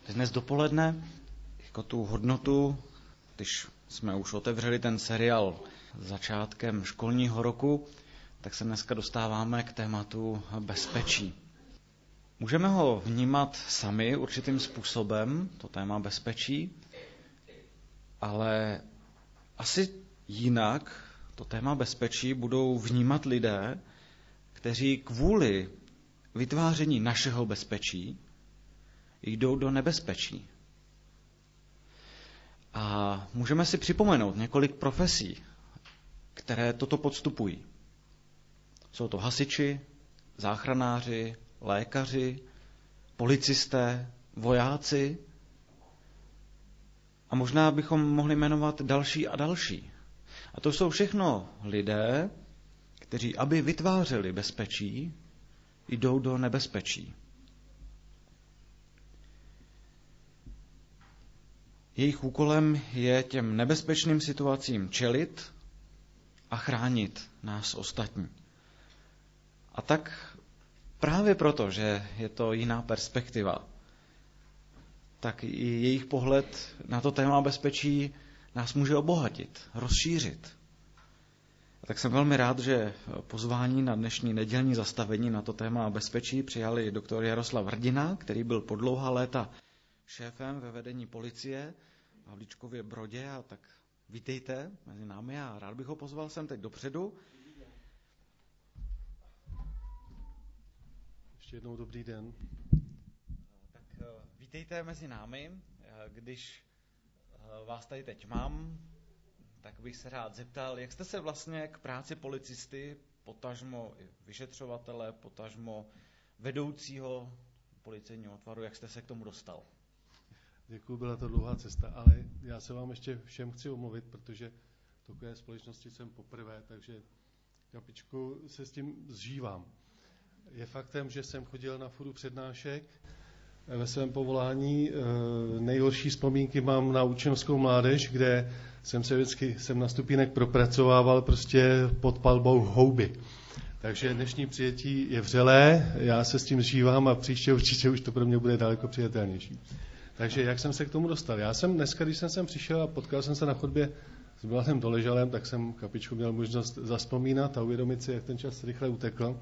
dnes dopoledne jako tu hodnotu, když jsme už otevřeli ten seriál začátkem školního roku, tak se dneska dostáváme k tématu bezpečí. Můžeme ho vnímat sami určitým způsobem, to téma bezpečí, ale asi jinak to téma bezpečí budou vnímat lidé, kteří kvůli vytváření našeho bezpečí jdou do nebezpečí. A můžeme si připomenout několik profesí, které toto podstupují. Jsou to hasiči, záchranáři, lékaři, policisté, vojáci a možná bychom mohli jmenovat další a další. A to jsou všechno lidé, kteří, aby vytvářeli bezpečí, jdou do nebezpečí. Jejich úkolem je těm nebezpečným situacím čelit a chránit nás ostatní. A tak právě proto, že je to jiná perspektiva, tak i jejich pohled na to téma bezpečí nás může obohatit, rozšířit. A tak jsem velmi rád, že pozvání na dnešní nedělní zastavení na to téma bezpečí přijali doktor Jaroslav Hrdina, který byl po dlouhá léta šéfem ve vedení policie v Havlíčkově Brodě. A tak vítejte mezi námi a rád bych ho pozval sem teď dopředu. Ještě jednou dobrý den. Tak vítejte mezi námi. Když vás tady teď mám, tak bych se rád zeptal, jak jste se vlastně k práci policisty, potažmo vyšetřovatele, potažmo vedoucího policejního útvaru, jak jste se k tomu dostal? Děkuji, byla to dlouhá cesta, ale já se vám ještě všem chci omluvit, protože v takové společnosti jsem poprvé, takže kapičku se s tím zžívám. Je faktem, že jsem chodil na fůru přednášek ve svém povolání. Nejhorší vzpomínky mám na učňovskou mládež, kde jsem na stupínek propracovával prostě pod palbou houby. Takže dnešní přijetí je vřelé, já se s tím zžívám a příště určitě už to pro mě bude daleko přijatelnější. Takže jak jsem se k tomu dostal? Já jsem dneska, když jsem sem přišel a potkal jsem se na chodbě s Milanem Doležalem, tak jsem kapičku měl možnost zazpomínat a uvědomit si, jak ten čas rychle utekl.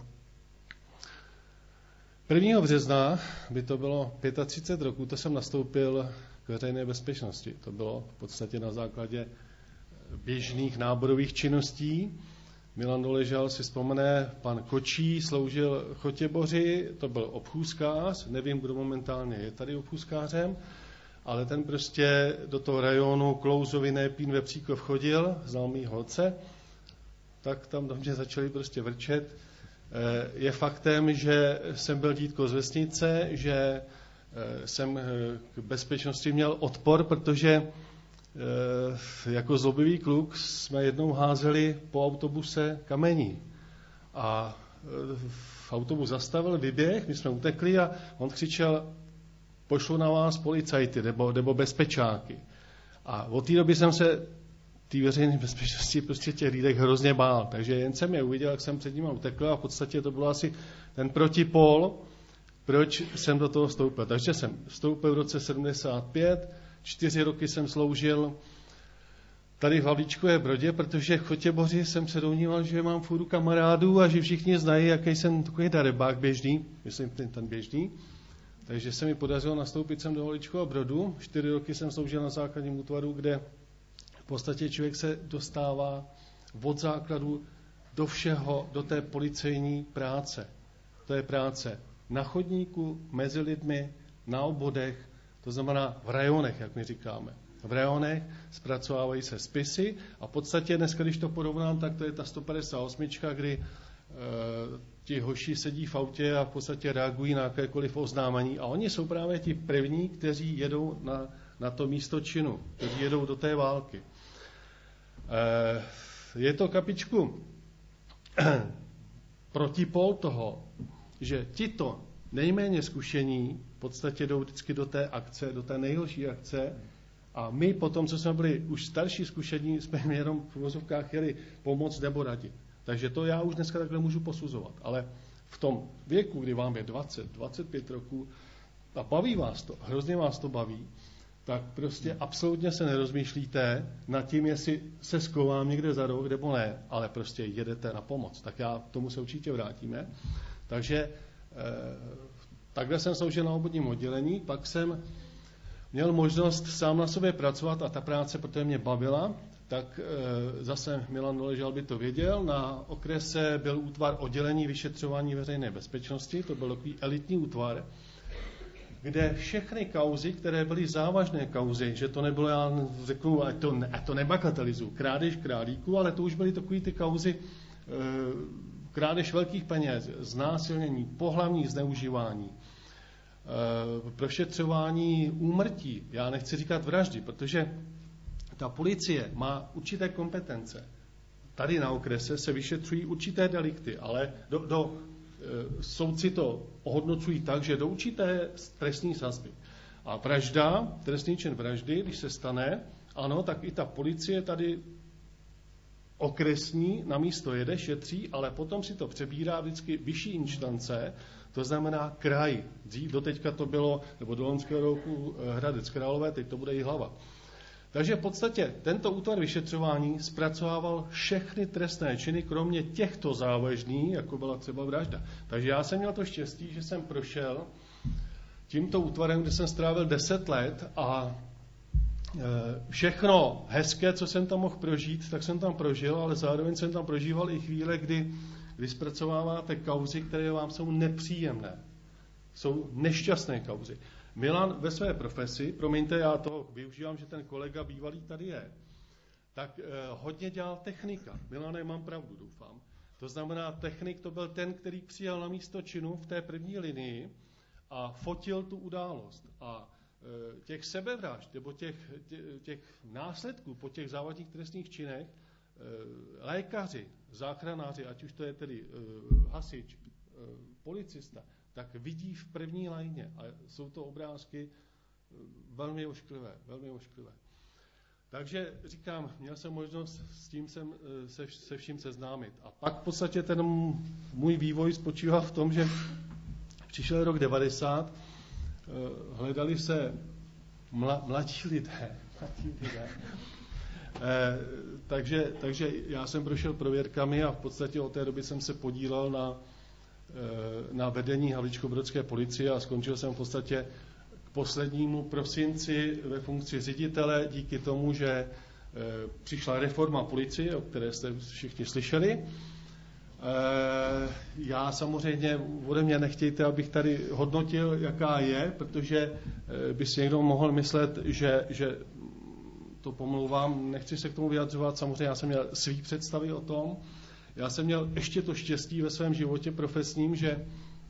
1. března, by to bylo 35 roků, to jsem nastoupil k veřejné bezpečnosti. To bylo v podstatě na základě běžných náborových činností. Milan Doležal si vzpomene, pan Kočí sloužil Chotěboři, to byl obchůzkář, nevím, kdo momentálně je tady obchůzkářem, ale ten prostě do toho rajonu Klouzovy, Népín, Vepříkov chodil, znal mý holce, tak tam do mě začali prostě vrčet. Je faktem, že jsem byl dítko z vesnice, že jsem k bezpečnosti měl odpor, protože jako zlobivý kluk jsme jednou házeli po autobuse kamení. A autobus zastavil, vyběh, my jsme utekli a on křičel, pošlu na vás policajty nebo bezpečáky. A od té doby jsem se té veřejné bezpečnosti prostě těch lidek hrozně bál. Takže jen jsem je uviděl, jak jsem před nimi utekl a v podstatě to bylo asi ten protipol, proč jsem do toho vstoupil. Takže jsem vstoupil v roce 75, 4 roky jsem sloužil tady v Havlíčkové Brodě, protože v Chotěboři jsem se domníval, že mám fůru kamarádů a že všichni znají, jaký jsem takový darebák běžný, myslím ten běžný. Takže se mi podařilo nastoupit sem do Havlíčkova Brodu. 4 roky jsem sloužil na základním útvaru, kde v podstatě člověk se dostává od základu do všeho, do té policejní práce. To je práce na chodníku, mezi lidmi, na obvodech, to znamená v rajonech, jak my říkáme. V rajonech zpracovávají se spisy a v podstatě dneska, když to porovnám, tak to je ta 158, kdy ti hoši sedí v autě a v podstatě reagují na jakékoliv oznámení. A oni jsou právě ti první, kteří jedou na to místo činu, kteří jedou do té války. Je to kapičku protipol toho, že tito nejméně zkušení v podstatě jdou vždycky do té akce, do té nejhorší akce a my potom, co jsme byli už starší zkušení, jsme jim jenom v uvozovkách chtěli pomoct nebo radit. Takže to já už dneska takhle můžu posuzovat. Ale v tom věku, kdy vám je 20, 25 roků, a baví vás to, hrozně vás to baví, tak prostě absolutně se nerozmýšlíte nad tím, jestli se skovám někde za roh, nebo ne, ale prostě jedete na pomoc. Tak já k tomu se určitě vrátíme. Takže takhle jsem sloužil na obvodním oddělení, pak jsem měl možnost sám na sobě pracovat a ta práce, protože mě bavila, tak zase Milan Doležal by to věděl. Na okrese byl útvar oddělení vyšetřování veřejné bezpečnosti, to byl takový elitní útvar, kde všechny kauzy, které byly závažné kauzy, že to nebylo, já řeknu, ať to nebagatelizuju, krádež králíků, ale to už byly takové ty kauzy, krádež velkých peněz, znásilnění, pohlavní zneužívání, prošetřování úmrtí, já nechci říkat vraždy, protože ta policie má určité kompetence. Tady na okrese se vyšetřují určité delikty, ale soudci to ohodnocují tak, že do určité trestní sazby. A vražda, trestný čin vraždy, když se stane, ano, tak i ta policie tady okresní na místo jede, šetří, ale potom si to přebírá vždycky vyšší instance, to znamená kraj. Doteďka to bylo, nebo do loňského roku Hradec Králové, teď to bude Jihlava. Takže v podstatě tento útvar vyšetřování zpracovával všechny trestné činy, kromě těchto závažných, jako byla třeba vražda. Takže já jsem měl to štěstí, že jsem prošel tímto útvarem, kde jsem strávil 10 let a všechno hezké, co jsem tam mohl prožít, tak jsem tam prožil, ale zároveň jsem tam prožíval i chvíle, kdy zpracováváte kauzy, které vám jsou nepříjemné. Jsou nešťastné kauzy. Milan ve své profesi, promiňte, já to využívám, že ten kolega bývalý tady je, tak hodně dělal technika. Milane, mám pravdu, doufám. To znamená, technik to byl ten, který přijel na místo činu v té první linii a fotil tu událost. A těch sebevražd, nebo těch následků po těch závažných trestných činech, lékaři, záchranáři, ať už to je tedy hasič, policista, tak vidí v první lajně. A jsou to obrázky velmi ošklivé, velmi ošklivé. Takže říkám, měl jsem možnost s tím se vším seznámit. A pak v podstatě ten můj vývoj spočíval v tom, že přišel rok 90, hledali se mladí lidé. Takže já jsem prošel prověrkami a v podstatě od té doby jsem se podílel na vedení havlíčkobrodské policie a skončil jsem v podstatě k poslednímu prosinci ve funkci ředitele díky tomu, že přišla reforma policie, o které jste všichni slyšeli. Já samozřejmě, ode mě nechtějte, abych tady hodnotil, jaká je, protože by si někdo mohl myslet, že to pomlouvám, nechci se k tomu vyjadřovat, samozřejmě já jsem měl svý představy o tom. Já jsem měl ještě to štěstí ve svém životě profesním, že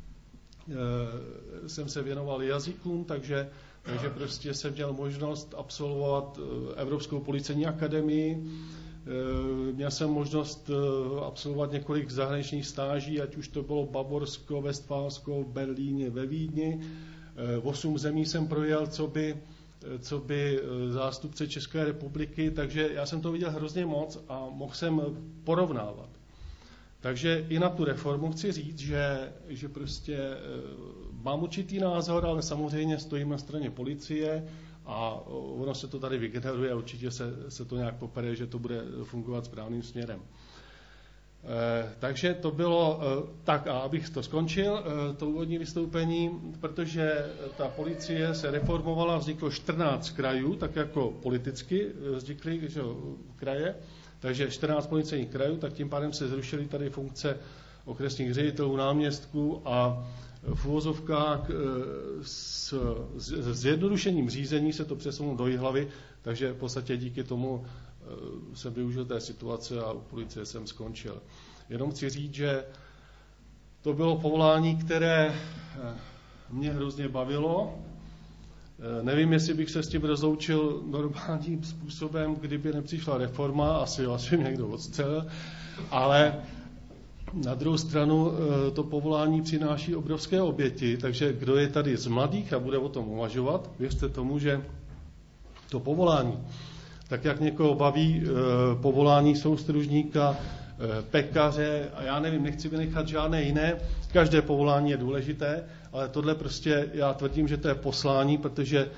jsem se věnoval jazykům, takže prostě jsem měl možnost absolvovat Evropskou policejní akademii, měl jsem možnost absolvovat několik zahraničních stáží, ať už to bylo Bavorsko, Vestfálsko, v Berlíně, ve Vídni. 8 zemí jsem projel, co by zástupce České republiky, takže já jsem to viděl hrozně moc a mohl jsem porovnávat. Takže i na tu reformu chci říct, že prostě mám určitý názor, ale samozřejmě stojím na straně policie a ono se to tady vygeneruje a určitě se to nějak popere, že to bude fungovat správným směrem. Takže to bylo tak, a abych to skončil, to úvodní vystoupení, protože ta policie se reformovala, vzniklo 14 krajů, tak jako politicky vznikly kraje, takže 14 policejních krajů, tak tím pádem se zrušily tady funkce okresních ředitelů, náměstků a v uvozovkách s zjednodušením řízení se to přesunulo do Jihlavy, takže v podstatě díky tomu jsem využil té situace a u policie jsem skončil. Jenom chci říct, že to bylo povolání, které mě hrozně bavilo. Nevím, jestli bych se s tím rozloučil normálním způsobem, kdyby nepřišla reforma, asi mě někdo odstřelil, ale na druhou stranu to povolání přináší obrovské oběti, takže kdo je tady z mladých a bude o tom uvažovat, věřte tomu, že to povolání, tak jak někoho baví povolání soustružníka, pekaře a já nevím, nechci vynechat žádné jiné, každé povolání je důležité, ale tohle prostě já tvrdím, že to je poslání, protože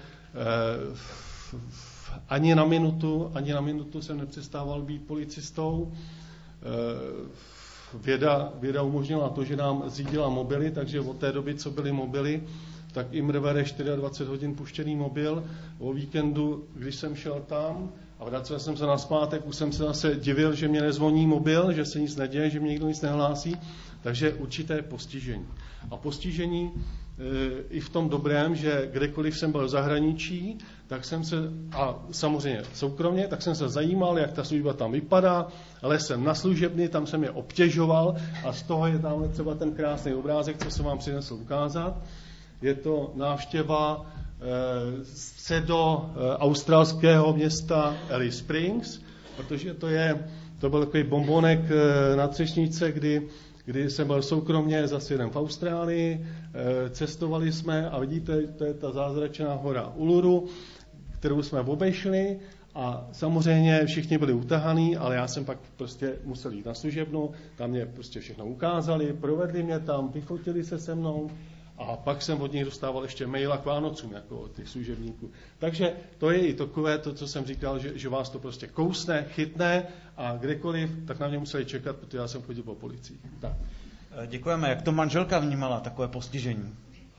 ani na minutu jsem nepřestával být policistou. Věda umožnila to, že nám zřídila mobily, takže od té doby, co byly mobily, tak im vede 24 hodin puštěný mobil. O víkendu, když jsem šel tam a vracel jsem se nazpátek, už jsem se zase divil, že mě nezvoní mobil, že se nic neděje, že mě nikdo nic nehlásí. Takže určité postižení. A postižení i v tom dobrém, že kdekoliv jsem byl v zahraničí, tak jsem se, a samozřejmě soukromně, tak jsem se zajímal, jak ta služba tam vypadá, ale jsem na služebny, tam jsem je obtěžoval a z toho je tam třeba ten krásný obrázek, co jsem vám přinesl ukázat. Je to návštěva australského města Alice Springs, protože to byl takový bombonek na třešničce, kdy jsem byl soukromně za svědem v Austrálii, cestovali jsme a vidíte, to je ta zázračná hora Uluru, kterou jsme obešli a samozřejmě všichni byli utahaný, ale já jsem pak prostě musel jít na služebnu, tam mě prostě všechno ukázali, provedli mě tam, vyfotili se se mnou a pak jsem od nich dostával ještě maila k Vánocům, jako od těch služebníků. Takže to je i takové to, co jsem říkal, že vás to prostě kousne, chytne a kdekoliv, tak na mě museli čekat, protože já jsem chodil po policii. Tak. Děkujeme. Jak to manželka vnímala, takové postižení?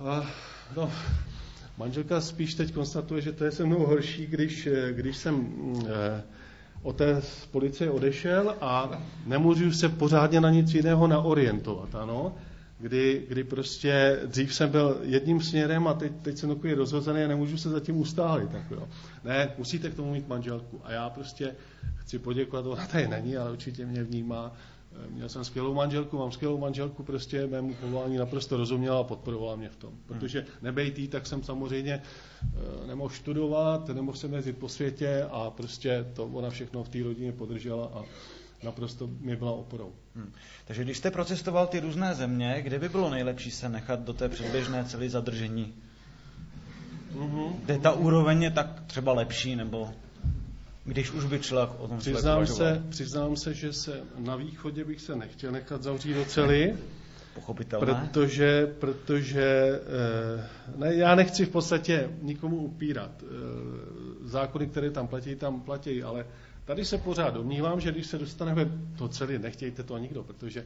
Manželka spíš teď konstatuje, že to je se mnou horší, když jsem od té policie odešel a nemůžu se pořádně na nic jiného naorientovat, ano? Kdy prostě dřív jsem byl jedním směrem a teď jsem takový rozhozený a nemůžu se zatím ustálit. Tak jo. Ne, musíte k tomu mít manželku. A já prostě chci poděkovat, ona tady není, ale určitě mě vnímá. Měl jsem skvělou manželku, mám skvělou manželku, prostě mému povolání naprosto rozuměla a podporovala mě v tom. Protože nebejt jí, tak jsem samozřejmě nemohl studovat, nemohl jsem jezdit po světě a prostě to ona všechno v té rodině podržela a naprosto mi byla oporou. Takže když jste procestoval ty různé země, kde by bylo nejlepší se nechat do té předběžné cely zadržení? Kde ta úroveň je tak třeba lepší, nebo když už by člověk o tom Přiznám se, že na východě bych se nechtěl nechat zavřít do cely. Pochopitelné. Protože já nechci v podstatě nikomu upírat. Zákony, které tam platí, ale tady se pořád domnívám, že když se dostaneme do cely, nechtějte to nikdo, protože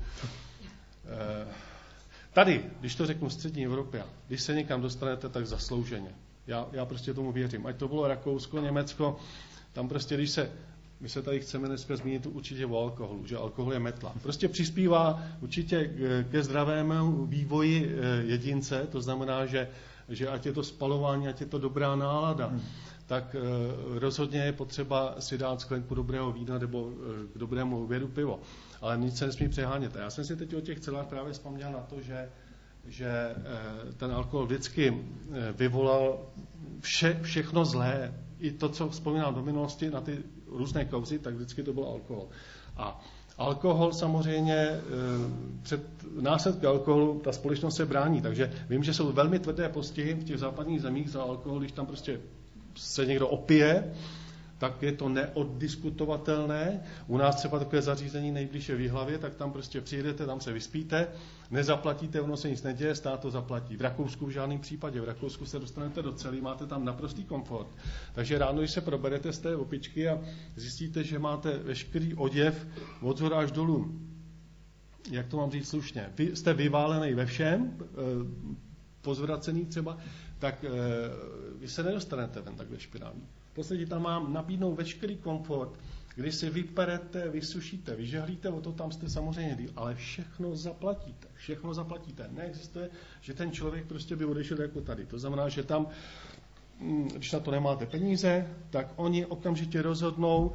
tady, když to řeknu střední Evropě, když se někam dostanete, tak zaslouženě. Já prostě tomu věřím. Ať to bylo Rakousko, Německo, tam prostě, my se tady chceme dneska zmínit určitě o alkoholu, že alkohol je metla. Prostě přispívá určitě ke zdravému vývoji jedince, to znamená, že ať je to spalování, ať je to dobrá nálada, tak rozhodně je potřeba si dát sklenku dobrého vína nebo k dobrému obědu pivo. Ale nic se nesmí přehánět. A já jsem si teď o těch celách právě vzpomněl na to, že ten alkohol vždycky vyvolal všechno zlé. I to, co vzpomínám do minulosti na ty různé kauzy, tak vždycky to byl alkohol. A alkohol samozřejmě, před následky alkoholu ta společnost se brání, takže vím, že jsou velmi tvrdé postihy v těch západních zemích za alkohol, když tam prostě se někdo opije, tak je to neoddiskutovatelné. U nás třeba takové zařízení nejblíže v Jihlavě, tak tam prostě přijedete, tam se vyspíte, nezaplatíte, ono se nic neděje, stát to zaplatí. V Rakousku v žádném případě. V Rakousku se dostanete do cely, máte tam naprostý komfort. Takže ráno, když se proberete z té opičky a zjistíte, že máte veškerý oděv od zhora až dolů. Jak to mám říct slušně? Vy jste vyválený ve všem, pozvracený třeba, tak vy se nedostanete ven takhle špinavý. V podstatě tam mám nabídnout veškerý komfort, když si vyperete, vysušíte, vyžehlíte, o to tam jste samozřejmě díl, ale všechno zaplatíte. Neexistuje, že ten člověk prostě by odešel jako tady. To znamená, že tam, když na to nemáte peníze, tak oni okamžitě rozhodnou,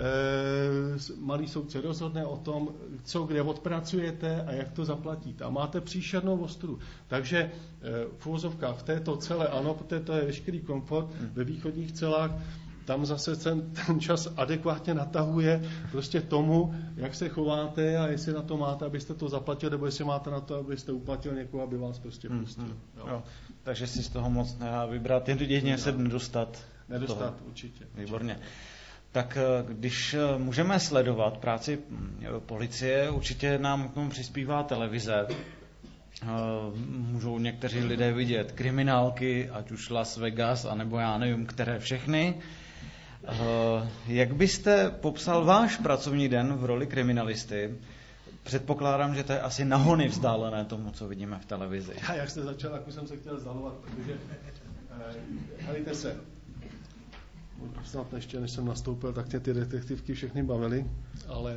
malý soudce rozhodne o tom, co kde odpracujete a jak to zaplatíte. A máte příšernou ostudu. Takže v uvozovkách v této celé, ano, protože to je veškerý komfort, ve východních celách, tam zase ten čas adekvátně natahuje prostě tomu, jak se chováte a jestli na to máte, abyste to zaplatili, nebo jestli máte na to, abyste uplatil někoho, aby vás prostě pustil. Jo. Takže si z toho moc nedá vybrat, jedině se nedostat. Nedostat určitě. Výborně. Tak když můžeme sledovat práci policie, určitě nám k tomu přispívá televize. můžou někteří lidé vidět kriminálky, ať už Las Vegas, anebo já nevím, které všechny. Jak byste popsal váš pracovní den v roli kriminalisty? Předpokládám, že to je asi na hony vzdálené tomu, co vidíme v televizi. A jak jste začal, tak už jsem se chtěl vzdalovat, protože helejte se, snad ještě než jsem nastoupil, tak mě ty detektivky všechny bavily, ale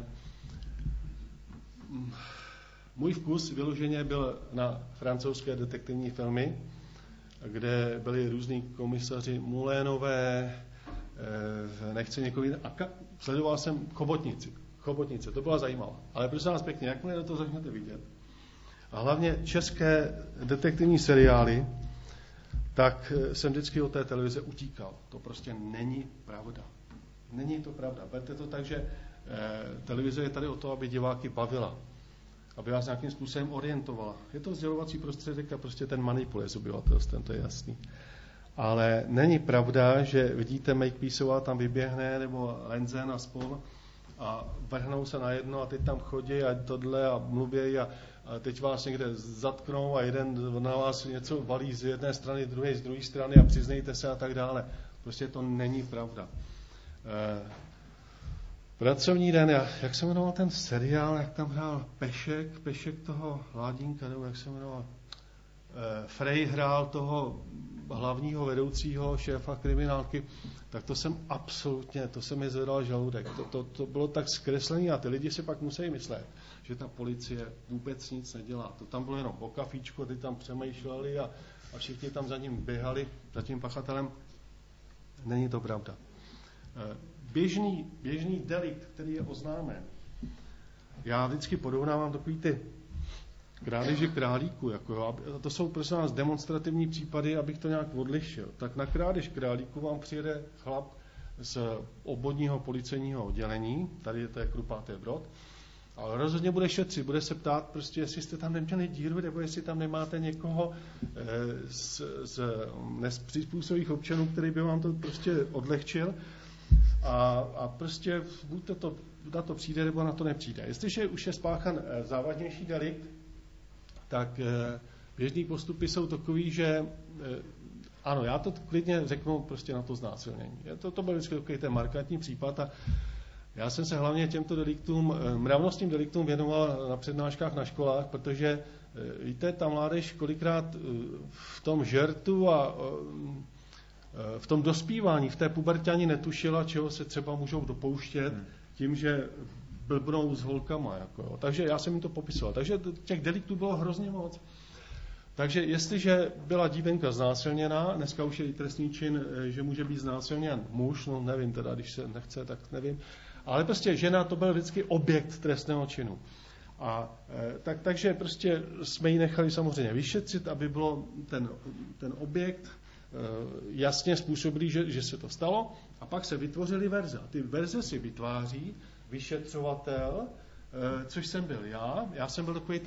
můj vkus vyloženě byl na francouzské detektivní filmy, kde byli různí komisaři Moulinové, nechci někoho jiného, a sledoval jsem Chobotnice, to byla zajímavá. Ale prosím vás pěkně, jakmile do toho začnete vidět, a hlavně české detektivní seriály, tak jsem vždycky od té televize utíkal. To prostě není pravda. Není to pravda. Berte to tak, že televize je tady o to, aby diváky bavila, aby vás nějakým způsobem orientovala. Je to sdělovací prostředek a prostě ten manipuluje s obyvatelstvem, to je jasný. Ale není pravda, že vidíte Makepeaceová tam vyběhne, nebo Lenzen a spol, a vrhnou se na jedno a teď tam chodí a tohle a mluví a teď vás někde zatknou a jeden na vás něco valí z jedné strany, z druhé strany a přiznejte se a tak dále. Prostě to není pravda. Pracovní den, jak se jmenoval ten seriál, jak tam hrál Pešek toho Ládínka, nebo jak se jmenoval, Frej hrál toho hlavního vedoucího šéfa kriminálky, tak to jsem absolutně, to se mi zvedal žaludek. To bylo tak zkreslené a ty lidi si pak musí myslet, že ta policie vůbec nic nedělá. To tam bylo jenom po kafíčku, ty tam přemýšleli a všichni tam za ním běhali, za tím pachatelem. Není to pravda. Běžný delikt, který je oznámen, já vždycky porovnávám takový ty krádeže králíku, to jsou prosím vás demonstrativní případy, abych to nějak odlišil. Tak na krádež králíku vám přijede chlap z obvodního policejního oddělení, tady je to Krupáté Brod, ale rozhodně bude šetřit, bude se ptát prostě, jestli jste tam neměli díru, nebo jestli tam nemáte někoho z nepřizpůsobivých občanů, který by vám to prostě odlehčil. A prostě buď to na to přijde, nebo na to nepřijde. Jestliže už je spáchan závažnější delikt, tak běžný postupy jsou takový, že ano, já to klidně řeknu prostě na to znásilnění. To byl vždycky takový ten markantní případ a já jsem se hlavně těmto deliktům, mravnostním deliktům věnoval na přednáškách na školách, protože víte, ta mládež kolikrát v tom žertu a v tom dospívání, v té pubertě ani netušila, čeho se třeba můžou dopouštět tím, že blbnou s holkama. Takže já jsem jim to popisoval. Takže těch deliktů bylo hrozně moc. Takže jestliže byla dívenka znásilněná, dneska už je i trestný čin, že může být znásilněn muž, no nevím teda, když se nechce, tak nevím. Ale prostě žena to byl vždycky objekt trestného činu. Takže prostě jsme ji nechali samozřejmě vyšetřit, aby bylo ten objekt jasně způsobilý, že se to stalo. A pak se vytvořily verze. A ty verze si vytváří vyšetřovatel, což jsem byl já. Já jsem byl takový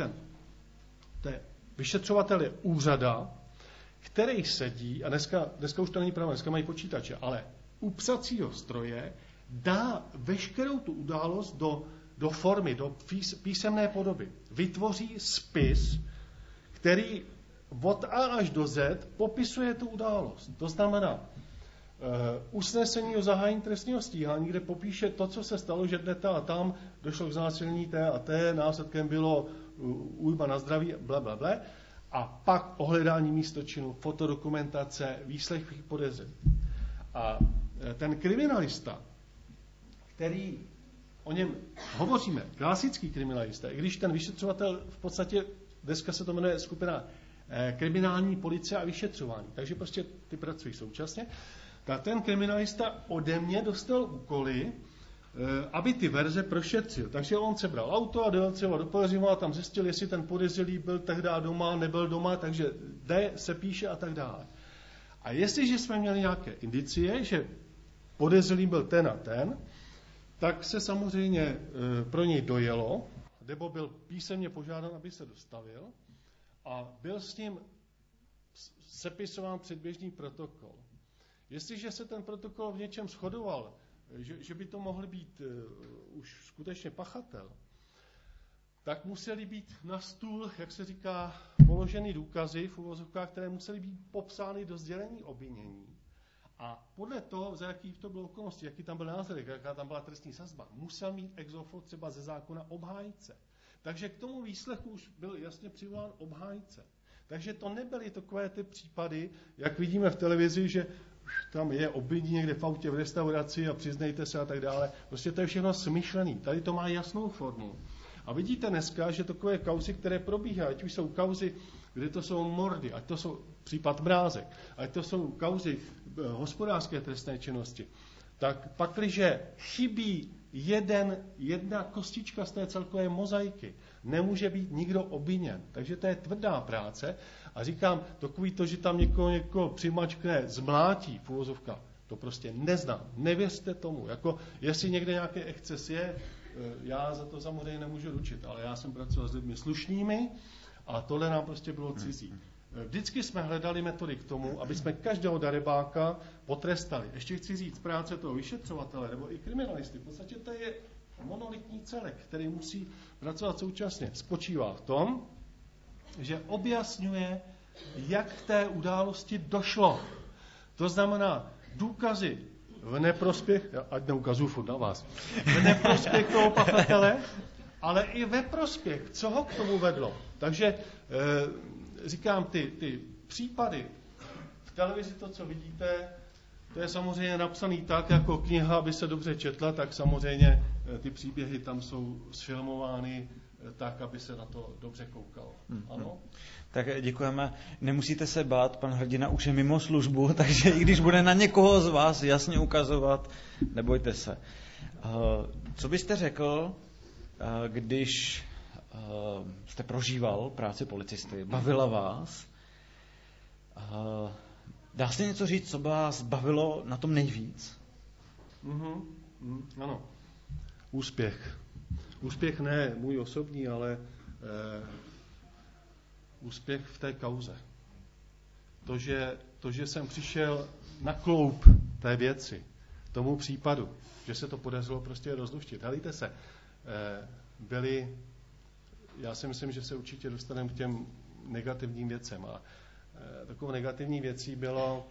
vyšetřovatel je úřada, který sedí, a dneska už to není pravda, dneska mají počítače, ale u psacího stroje dá veškerou tu událost do formy, do písemné podoby. Vytvoří spis, který od A až do Z popisuje tu událost. To znamená usnesení o zahájení trestního stíhání, kde popíše to, co se stalo, že dne a tam došlo k znásilnění té a té, následkem bylo újma na zdraví, blablabla, a pak ohledání místo činu, fotodokumentace, výslech podezřelých. A ten kriminalista, který o něm hovoříme, klasický kriminalista, i když ten vyšetřovatel v podstatě, dneska se to jmenuje skupina kriminální policie a vyšetřování, takže prostě ty pracují současně, tak ten kriminalista ode mě dostal úkoly, aby ty verze prošetřil. Takže on se bral auto a dojel třeba do Pelhřimova a tam zjistil, jestli ten podezřelý byl tehdy doma, nebyl doma, takže jde, se píše a tak dále. A jestliže jsme měli nějaké indicie, že podezřelý byl ten a ten, tak se samozřejmě pro něj dojelo, nebo byl písemně požádán, aby se dostavil a byl s ním sepisován předběžný protokol. Jestliže se ten protokol v něčem shodoval, že by to mohl být už skutečně pachatel, tak musely být na stůl, jak se říká, položeny důkazy v uvozovkách, které musely být popsány do sdělení obvinění. A podle toho, za jaký to bylo okolnosti, jaký tam byl názorek, jaká tam byla trestní sazba, musel mít ex ofo třeba ze zákona obhájce. Takže k tomu výslechu už byl jasně přivolán obhájce. Takže to nebyly takové ty případy, jak vidíme v televizi, že tam je obvinění někde v autě v restauraci a přiznejte se a tak dále. Prostě to je všechno smyšlený. Tady to má jasnou formu. A vidíte dneska, že takové kauzy, které probíhají, ať už jsou kauzy, kde to jsou mordy, ať to jsou případ Mrázek, ať to jsou kauzy hospodářské trestné činnosti, tak pakliže chybí jedna kostička z té celkové mozaiky, nemůže být nikdo obviněn. Takže to je tvrdá práce. A říkám, takový to, že tam někoho přimačkne, zmlátí v uvozovkách, to prostě neznám. Nevěřte tomu. Jako, jestli někde nějaký exces je, já za to samozřejmě nemůžu ručit, ale já jsem pracoval s lidmi slušnými a tohle nám prostě bylo cizí. Vždycky jsme hledali metody k tomu, aby jsme každého darebáka potrestali. Ještě chci říct, práce toho vyšetřovatele nebo i kriminalisty, v podstatě to je monolitní celek, který musí pracovat současně. Spočívá v tom, že objasňuje, jak k té události došlo. To znamená důkazy v neprospěch, ať neukazuju furt na vás, v neprospěch toho pachatele, ale i ve prospěch, co ho k tomu vedlo. Takže říkám, ty případy v televizi, to, co vidíte, to je samozřejmě napsaný tak, jako kniha, aby se dobře četla, tak samozřejmě ty příběhy tam jsou sfilmovány tak, aby se na to dobře koukalo. Ano? Tak děkujeme. Nemusíte se bát, pan hrdina už je mimo službu, takže i když bude na někoho z vás jasně ukazovat, nebojte se. Co byste řekl, když jste prožíval práci policisty, bavila vás? Dá se něco říct, co vás bavilo na tom nejvíc? Ano. Úspěch. Úspěch ne můj osobní, ale úspěch v té kauze. To, že jsem přišel na kloub té věci, tomu případu, že se to podařilo prostě rozluštit. Helejte se, já si myslím, že se určitě dostaneme k těm negativním věcem. A takovou negativní věcí bylo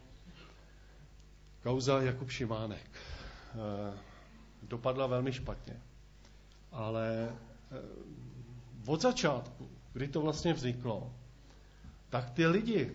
kauza Jakub Šimánek. Dopadla velmi špatně. Ale od začátku, kdy to vlastně vzniklo, tak ty lidi,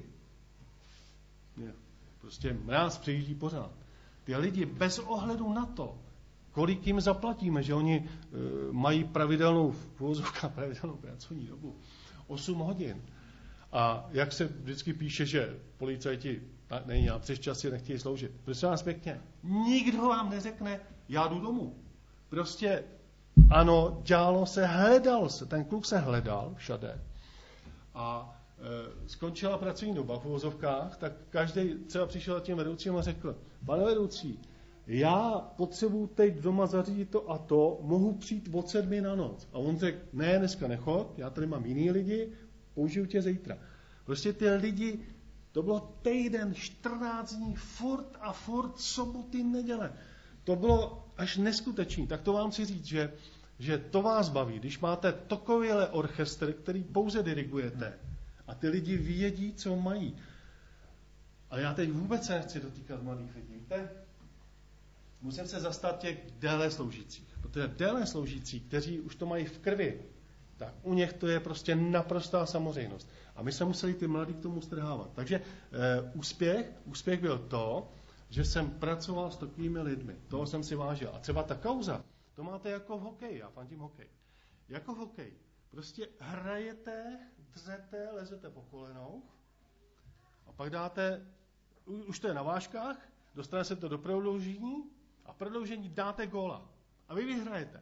prostě Mráz přijíždí pořád, ty lidi bez ohledu na to, kolik jim zaplatíme, že oni mají pravidelnou pracovní dobu, 8 hodin. A jak se vždycky píše, že policajti přes časy nechtějí sloužit. Prosím vás pěkně, nikdo vám neřekne, já jdu domů. Prostě ano, dělalo se, hledal se, ten kluk se hledal všade. A skončila pracovní doba v uvozovkách, tak každý třeba přišel tím vedoucím a řekl, pane vedoucí, já potřebuji teď doma zařídit to a to, mohu přijít od 7 na noc. A on řekl, ne, dneska nechod, já tady mám jiný lidi, použiju tě zítra. Prostě ty lidi, to bylo týden, 14 dní, furt a furt, soboty, neděle. To bylo až neskutečný. Tak to vám chci říct, že to vás baví, když máte takovýhle orchestr, který pouze dirigujete a ty lidi vědí, co mají. A já teď vůbec se nechci dotýkat mladých lidí, víte? Musím se zastat těch déle sloužících. Protože déle sloužící, kteří už to mají v krvi, tak u nich to je prostě naprostá samozřejmost. A my jsme museli ty mladí k tomu strhávat. Takže úspěch byl to, že jsem pracoval s takovými lidmi. Toho jsem si vážil. A třeba ta kauza, to máte jako v hokeji, já fandím hokej. Jako v hokeji. Prostě hrajete, dřete, lezete po kolenou a pak dáte, už to je na vážkách, dostane se to do prodloužení a prodloužení dáte góla. A vy vyhrajete.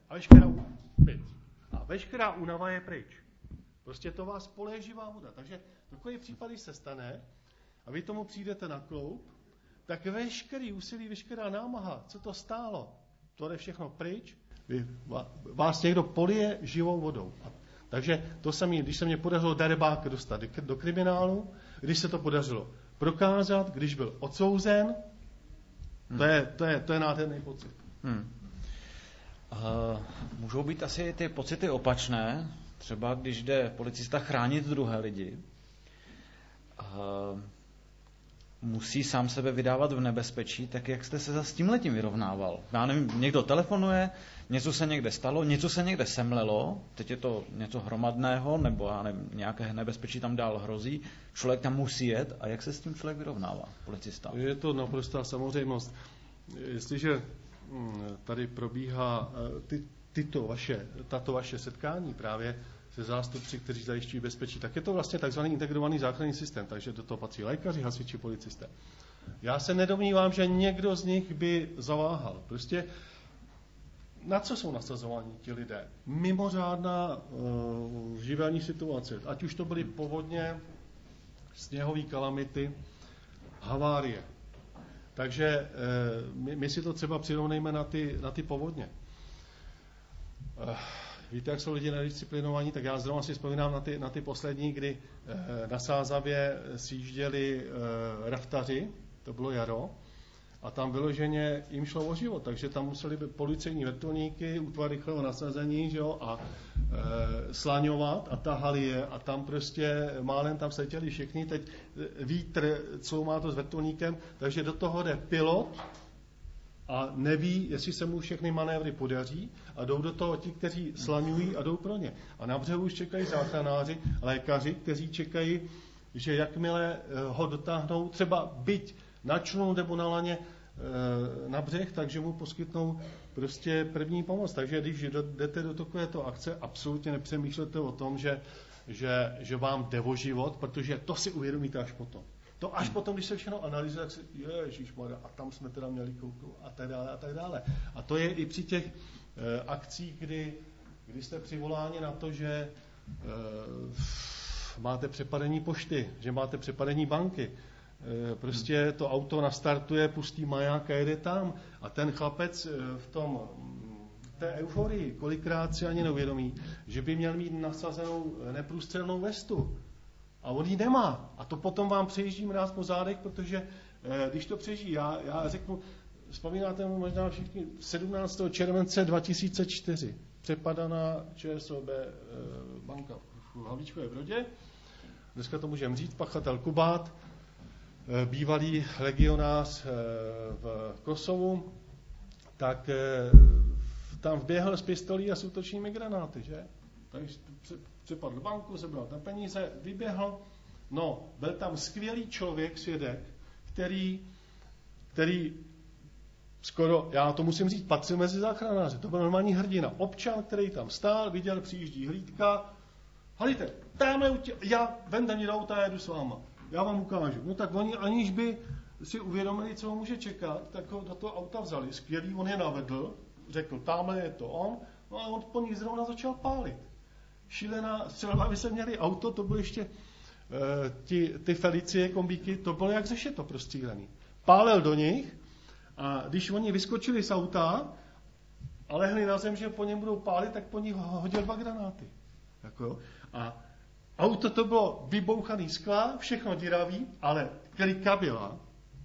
A veškerá únava je pryč. Prostě to vás poleje živá voda. Takže takový případ, když se stane a vy tomu přijdete na kloub, tak veškerý úsilí, veškerá námaha, co to stálo, to jde všechno pryč, vás někdo polije živou vodou. Takže když se mě podařilo darebáka dostat do kriminálu, když se to podařilo prokázat, když byl odsouzen, to je nádherný pocit. Můžou být asi ty pocity opačné, třeba když jde policista chránit druhé lidi, musí sám sebe vydávat v nebezpečí, tak jak jste se s tímhletím vyrovnával? Já nevím, někdo telefonuje, něco se někde stalo, něco se někde semlelo, teď je to něco hromadného, nebo já nevím, nějaké nebezpečí tam dál hrozí, člověk tam musí jet, a jak se s tím člověk vyrovnává, policista? Je to naprostá samozřejmost. Jestliže tady probíhá tato vaše setkání právě se zástupci, kteří zajišťují bezpečí, tak je to vlastně takzvaný integrovaný záchranný systém, takže do toho patří lékaři, hasiči, policisté. Já se nedomnívám, že někdo z nich by zaváhal. Prostě na co jsou nasazováni ti lidé? Mimořádná živelní situace, ať už to byly povodně, sněhové kalamity, havárie. Takže my si to třeba přirovnejme na ty povodně. Víte, jak jsou lidi nedisciplinovaní, tak já zrovna si vzpomínám na ty poslední, kdy na Sázavě sjížděli raftaři, to bylo jaro, a tam vyloženě jim šlo o život, takže tam museli být policejní vrtulníky, útvar rychlého nasazení, že jo, a slaňovat a tahali je a tam prostě málem tam seděli všichni, teď vítr, co má to s vrtulníkem, takže do toho jde pilot a neví, jestli se mu všechny manévry podaří a jdou do toho ti, kteří slaňují a jdou pro ně. A na břehu už čekají záchranáři, lékaři, kteří čekají, že jakmile ho dotáhnou, třeba byť na člunu nebo na laně na břeh, takže mu poskytnou prostě první pomoc. Takže když jdete do takovéto akce, absolutně nepřemýšlete o tom, že vám jde o život, protože to si uvědomíte až potom. To až potom, když se všechno analyzuje, tak si ježišmarja, a tam jsme teda měli kouku a tak dále a tak dále. A to je i při těch akcích, kdy jste přivoláni na to, že máte přepadení pošty, že máte přepadení banky. Prostě to auto nastartuje, pustí maják a jede tam. A ten chlapec v té euforii kolikrát si ani neuvědomí, že by měl mít nasazenou neprůstřelnou vestu. A on ji nemá. A to potom vám přejíždí mráz po zádech, protože když to přežijí, já řeknu, vzpomínáte mu možná všichni, 17. července 2004 přepadaná ČSOB banka v Havlíčkové Brodě. Dneska to můžeme říct, pachatel Kubát, bývalý legionář v Kosovu, tak tam vběhl s pistolí a s útočnými granáty, že? Takže přepadl banku, sebral tam peníze, vyběhl. No, byl tam skvělý člověk, svědek, který skoro, já to musím říct, patřil mezi záchranáře. To byl normální hrdina. Občan, který tam stál, viděl, přijíždí hlídka. Halíte, tamhle já vemte mě do auta a jedu s váma. Já vám ukážu. No tak oni, aniž by si uvědomili, co ho může čekat, tak ho do toho auta vzali. Skvělý, on je navedl, řekl, tamhle je to on, no a on po nich zrovna začal pálit. Šílená střelba, aby se měli auto, to bylo ještě ty Felicie kombíky, to bylo jak ze šeto prostřílený. Pálil do nich a když oni vyskočili z auta a lehli na zem, že po něm budou pálit, tak po nich hodil 2 granáty. Jako, a auto to bylo vybouchaný skla, všechno díravý, ale klika byla.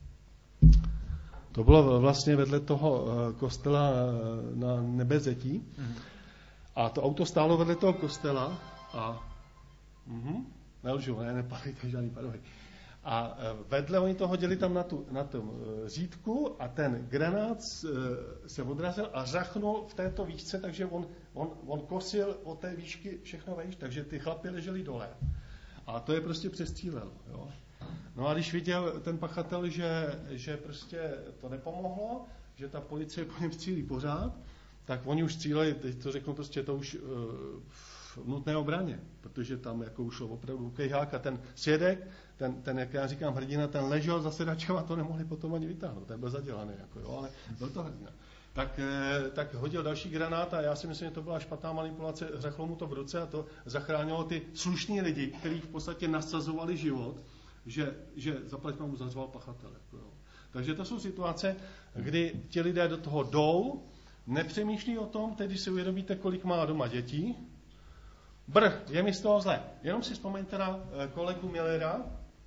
To bylo vlastně vedle toho kostela na Nebezetí. A to auto stálo vedle toho kostela a nelžu, nepálíte žádný parohy. A vedle oni to hodili tam na tom řídku a ten granát se odrazil a řachnul v této výšce, takže on kosil od té výšky všechno vejš, takže ty chlapi leželi dole. A to je prostě přestřílel. Jo. No a když viděl ten pachatel, že prostě to nepomohlo, že ta policie po něm střílí pořád, tak oni už stříleli, teď to řeknu prostě, to už v nutné obraně, protože tam jako už šlo opravdu kejhák a ten svědek, ten, jak já říkám, hrdina, ten ležel za sedačem a to nemohli potom ani vytáhnout, ten byl zadělaný, jako, jo, ale byl to hrdina. Tak hodil další granát a já si myslím, že to byla špatná manipulace, řechlo mu to v ruce a to zachránilo ty slušní lidi, kteří v podstatě nasazovali život, že zaplať mu zařval pachatel. Jako, jo. Takže to jsou situace, kdy ti lidé do toho jdou, nepřemýšlí o tom, teď když si uvědomíte, kolik má doma dětí, je mi z toho zle. Jenom si vzpomeňte na kolegu Millera,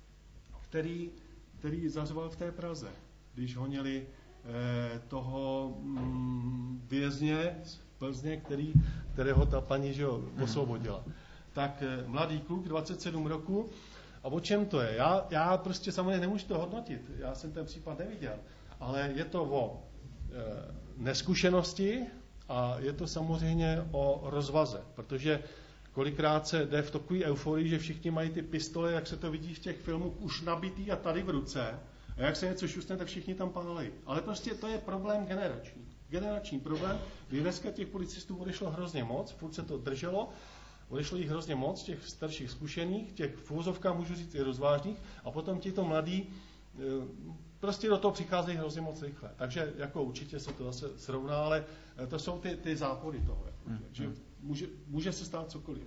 který zařval v té Praze, když honili toho vězně z Plzně, kterého ta paní, že ho, osvobodila. tak mladý kluk, 27 roku, a o čem to je? Já prostě samozřejmě nemůžu to hodnotit, já jsem ten případ neviděl, ale je to o neskušenosti a je to samozřejmě o rozvaze, protože kolikrát se jde v takové euforii, že všichni mají ty pistole, jak se to vidí v těch filmech, už nabitý a tady v ruce, a jak se něco šustne, tak všichni tam pálí. Ale prostě to je problém generační. Generační problém, kdy dneska těch policistů odešlo hrozně moc, furt se to drželo, odešlo jich hrozně moc, těch starších zkušených, těch v uvozovkách můžu říct i rozvážných, a potom tito mladí prostě do toho přicházejí hrozně moc rychle. Takže jako určitě se to zase srovná, ale to jsou ty zápory toho. Že může se stát cokoliv.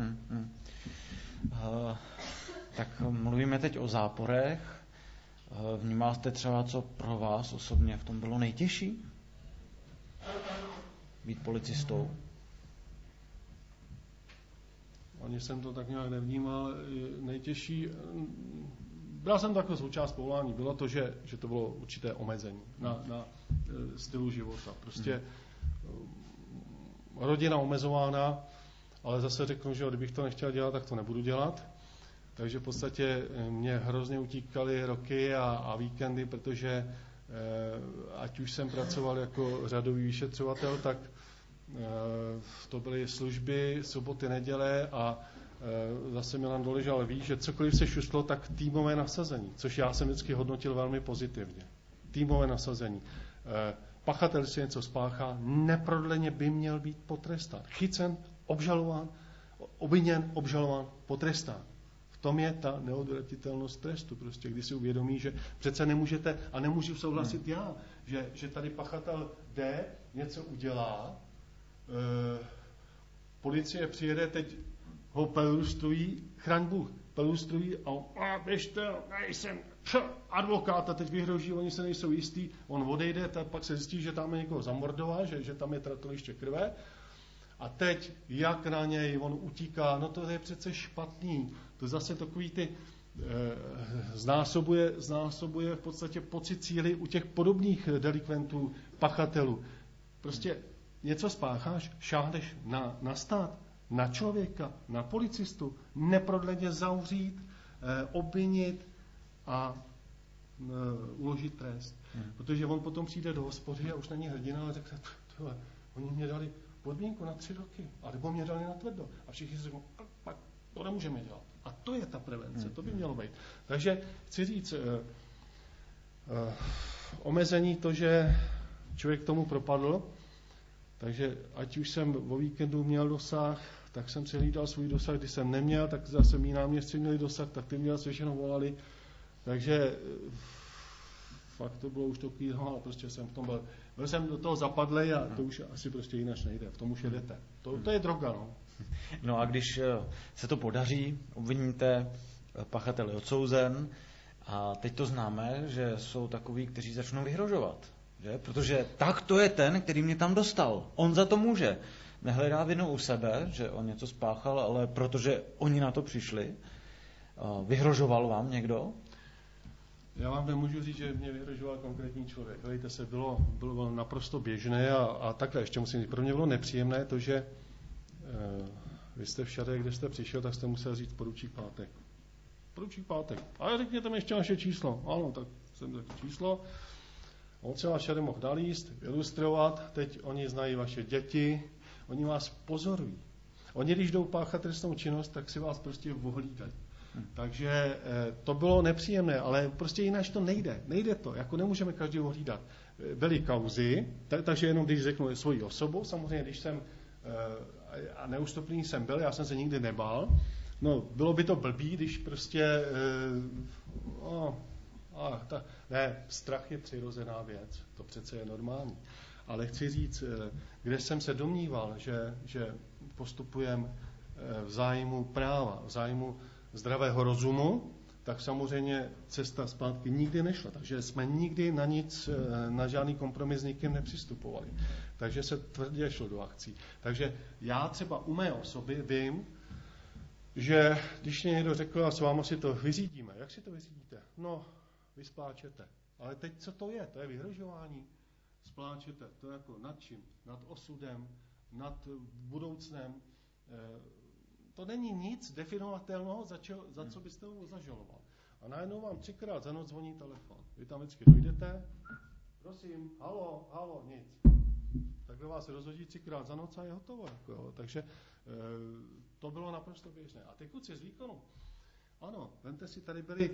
Tak mluvíme teď o záporech. Vnímáte třeba, co pro vás osobně v tom bylo nejtěžší? Být policistou? Ani jsem to tak nějak nevnímal. Nejtěžší, byl jsem takovou součást povolání, bylo to, že to bylo určité omezení na stylu života. Prostě rodina omezována, ale zase řeknu, že kdybych to nechtěl dělat, tak to nebudu dělat. Takže v podstatě mě hrozně utíkaly roky a víkendy, protože ať už jsem pracoval jako řadový vyšetřovatel, tak to byly služby, soboty, neděle a zase Milan Doležal ví, že cokoliv se šustlo, tak týmové nasazení, což já jsem vždycky hodnotil velmi pozitivně. Týmové nasazení. Pachatel si něco spáchá, neprodleně by měl být potrestán. Chycen, obžalován, obviněn, obžalován, potrestán. V tom je ta neodvratitelnost trestu, prostě, když si uvědomí, že přece nemůžete, a nemůžu souhlasit já, že tady pachatel jde, něco udělá, policie přijede, teď ho pelustrují, chraň Bůh, pelustrují a běžte, nejsem advokát a teď vyhroží, oni se nejsou jistí, on odejde, pak se zjistí, že tam je někoho zamordová, že tam je tratoliště krve. A teď, jak na něj, on utíká, no to je přece špatný. To zase takový ty znásobuje v podstatě pocit síly u těch podobných delikventů, pachatelů. Prostě něco spácháš, šáhneš na stát, na člověka, na policistu, neprodleně zavřít, obvinit a uložit trest. Protože on potom přijde do hospody a už není hrdina, ale řekne, oni mě dali podmínku na 3 roky, alebo mě dali na tvrdo. A všichni si řeknou, pak to nemůžeme dělat. A to je ta prevence, to by mělo být. Takže chci říct, omezení to, že člověk k tomu propadl, takže ať už jsem o víkendu měl dosah, tak jsem si hlídal svůj dosah, když jsem neměl, tak zase mý náměstci měli dosah, tak ty mě všechno volali. Takže fakt to bylo už takový, ale prostě jsem v tom byl jsem do toho zapadlej a to už asi prostě jinak nejde, v tom už jedete. To je droga, no. No a když se to podaří, obviníte, pachatel je odsouzen a teď to známe, že jsou takoví, kteří začnou vyhrožovat, že? Protože tak to je ten, který mě tam dostal. On za to může. Nehledá vinu u sebe, že on něco spáchal, ale protože oni na to přišli. Vyhrožoval vám někdo? Já vám nemůžu říct, že mě vyhrožoval konkrétní člověk. Hejte se, bylo naprosto běžné a takhle ještě musím říct. Pro mě bylo nepříjemné to, že vy jste všade, kde jste přišel, tak jste musel říct poručík Pátek. Poručík Pátek. Ale řekněte mi ještě naše číslo. Ano, tak jsem řekl číslo. On se vás všade mohl nalíst, ilustrovat. Teď oni znají vaše děti. Oni vás pozorují. Oni, když jdou páchat trestnou činnost, tak si vás prostě ohlídají. Takže to bylo nepříjemné, ale prostě jinak to nejde. Nejde to, jako nemůžeme každého hlídat. Byly kauzy, takže jenom když řeknu svoji osobu, samozřejmě když jsem a neústupný jsem byl, já jsem se nikdy nebál. No, bylo by to blbý, když prostě strach je přirozená věc, to přece je normální. Ale chci říct, kde jsem se domníval, že postupujeme v zájmu práva, v zájmu zdravého rozumu, tak samozřejmě cesta zpátky nikdy nešla. Takže jsme nikdy na nic, na žádný kompromis s nikým nepřistupovali. Takže se tvrdě šlo do akcí. Takže já třeba u mé osoby vím, že když mě někdo řekl, a s váma si to vyřídíme, jak si to vyřídíte? No, vy spláčete. Ale teď co to je? To je vyhrožování. Spláčete. To je jako nad čím? Nad osudem, nad budoucnem. to není nic definovatelného, za co byste ho zažaloval. A najednou vám 3krát za noc zvoní telefon. Vy tam vždycky dojdete, prosím, halo, nic. Takhle vás rozhodí 3krát za noc a je hotovo. Takže to bylo naprosto běžné. A ty kluci z výkonu, ano, vemte si, tady byli...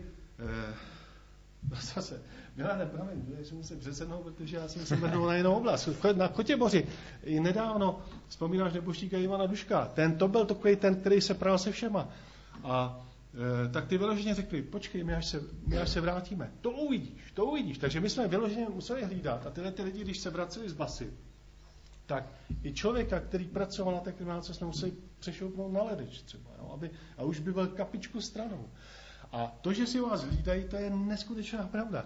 Zase, Milane, promiň, že musím přesednout, protože já jsem se vrhnul na jinou oblast. Na Chotěboři. I nedávno, vzpomínáš neboštíka Ivana Duška, to byl takový ten, který se pral se všema. A tak ty vyloženě řekli, počkej, my až se vrátíme. To uvidíš. Takže my jsme vyloženě museli hlídat. A tyhle ty lidi, když se vraceli z basy, tak i člověka, který pracoval na té kriminálce, jsme museli přešoupnout na ledeč třeba, jo, a už by byl kapičku stranou. A to, že si vás hlídají, to je neskutečná pravda.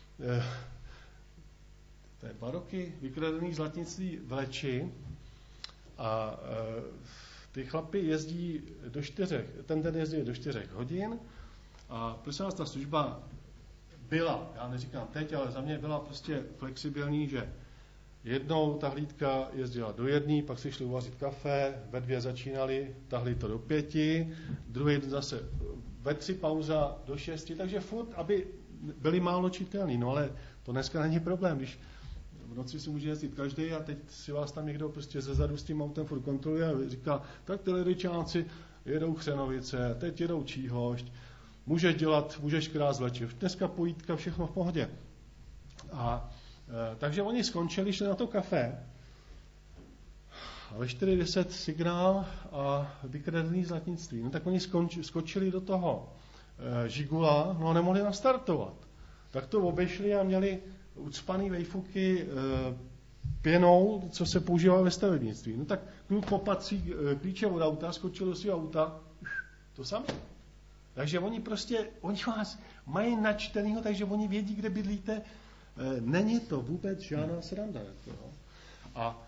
To je 2 roky vykradených zlatnictví v Leči a ty chlapi jezdí ten den jezdí do 4 hodin a prosím vás, ta služba byla, já neříkám teď, ale za mě byla prostě flexibilní, že jednou ta hlídka jezdila do 1, pak si šli uvařit kafe, ve 2 začínali, tahli to do 5, druhý den zase ve 3 pauza do 6, takže furt, aby byli málo čitelní. No ale to dneska není problém, když v noci si může jezdit každý a teď si vás tam někdo prostě zezadu s tím autem furt kontroluje a říká, tak ty lidičáci jedou Křenovice, teď jedou Číhošť, můžeš krást Leči. Dneska pojítka, všechno v pohodě. A takže oni skončili, šli na to kafe a ve 4:10 signál a vykradený zlatnictví. No tak oni skočili do toho Žigula, no a nemohli nastartovat. Tak to obešli a měli ucpaný vejfuky pěnou, co se používá ve stavebnictví. No tak kluk popatří klíče od auta, skočil do svého auta, to samé. Takže oni vás mají načtenýho, takže oni vědí, kde bydlíte. Není to vůbec žádná sranda. A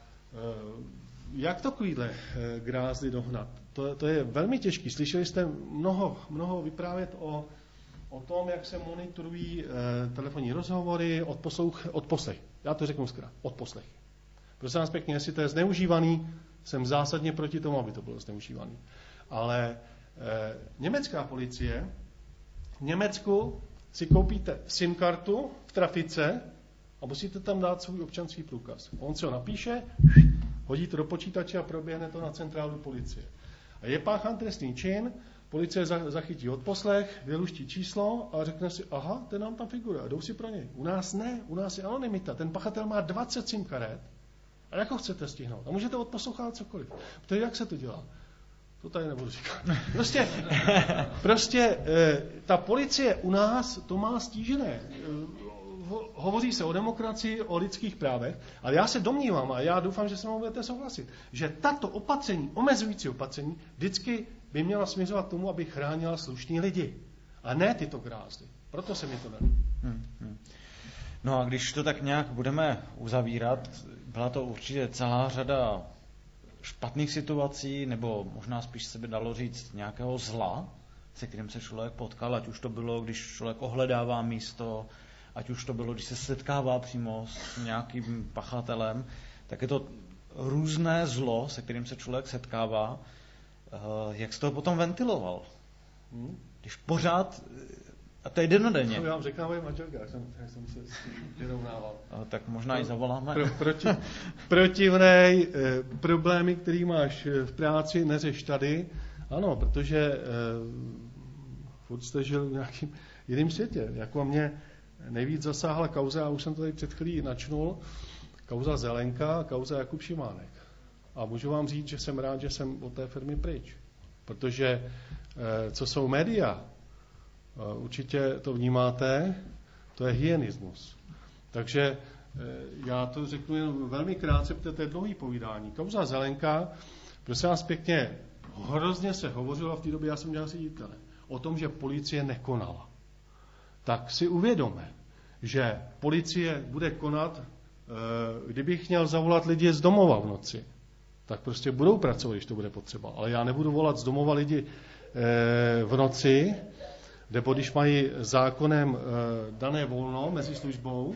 jak takovýhle grázly dohnat? To je velmi těžké. Slyšeli jste mnoho vyprávět o tom, jak se monitorují telefonní rozhovory, odposlech. Já to řeknu zkrát. Odposlech. Prosím vás pěkně, jestli to je zneužívaný, jsem zásadně proti tomu, aby to bylo zneužívaný. Ale německá policie, v Německu si koupíte SIM kartu v trafice a musíte tam dát svůj občanský průkaz. On se ho napíše, hodí to do počítače a proběhne to na centrálu policie. A je páchán trestný čin, policie zachytí odposlech, vyluští číslo a řekne si, aha, ten nám tam figuruje, jdou si pro něj. U nás ne, u nás je anonymita. Ten pachatel má 20 SIM karet a jak ho chcete stihnout? A můžete odposlouchat cokoliv. Protože jak se to dělá? To tady nebudu říkat. Prostě ta policie u nás to má stížené. Hovoří se o demokracii, o lidských právech, ale já se domnívám, a já doufám, že se mnou budete souhlasit, že tato opatření, omezující opatření, vždycky by měla směřovat tomu, aby chránila slušní lidi. A ne tyto grázdy. Proto se mi to nelíbí. No a když to tak nějak budeme uzavírat, byla to určitě celá řada špatných situací, nebo možná spíš se by dalo říct nějakého zla, se kterým se člověk potkal, ať už to bylo, když člověk ohledává místo, ať už to bylo, když se setkává přímo s nějakým pachatelem, tak je to různé zlo, se kterým se člověk setkává. Jak jsi to potom ventiloval? Když pořád, a to je dennodenně. Já vám řekl moje manželka, jak jsem se vyrovnával. Tak možná i zavoláme. Protivnej problémy, který máš v práci, neřeš tady. Ano, protože furt jste žil v nějakým jiném světě. Jako mě nejvíc zasáhla kauza, a už jsem to tady před chvílí načnul, kauza Zelenka, kauza Jakub Šimánek. A můžu vám říct, že jsem rád, že jsem od té firmy pryč. Protože co jsou média, určitě to vnímáte, to je hyenismus. Takže já to řeknu jen velmi krátce, protože to je dlouhý povídání. Kauza Zelenka, prosím vás pěkně, hrozně se hovořilo v té době, já jsem dělal ředitele, o tom, že policie nekonala. Tak si uvědomme, že policie bude konat, kdybych měl zavolat lidi z domova v noci, tak prostě budou pracovat, když to bude potřeba. Ale já nebudu volat z domova lidi v noci, nebo když mají zákonem dané volno mezi službou,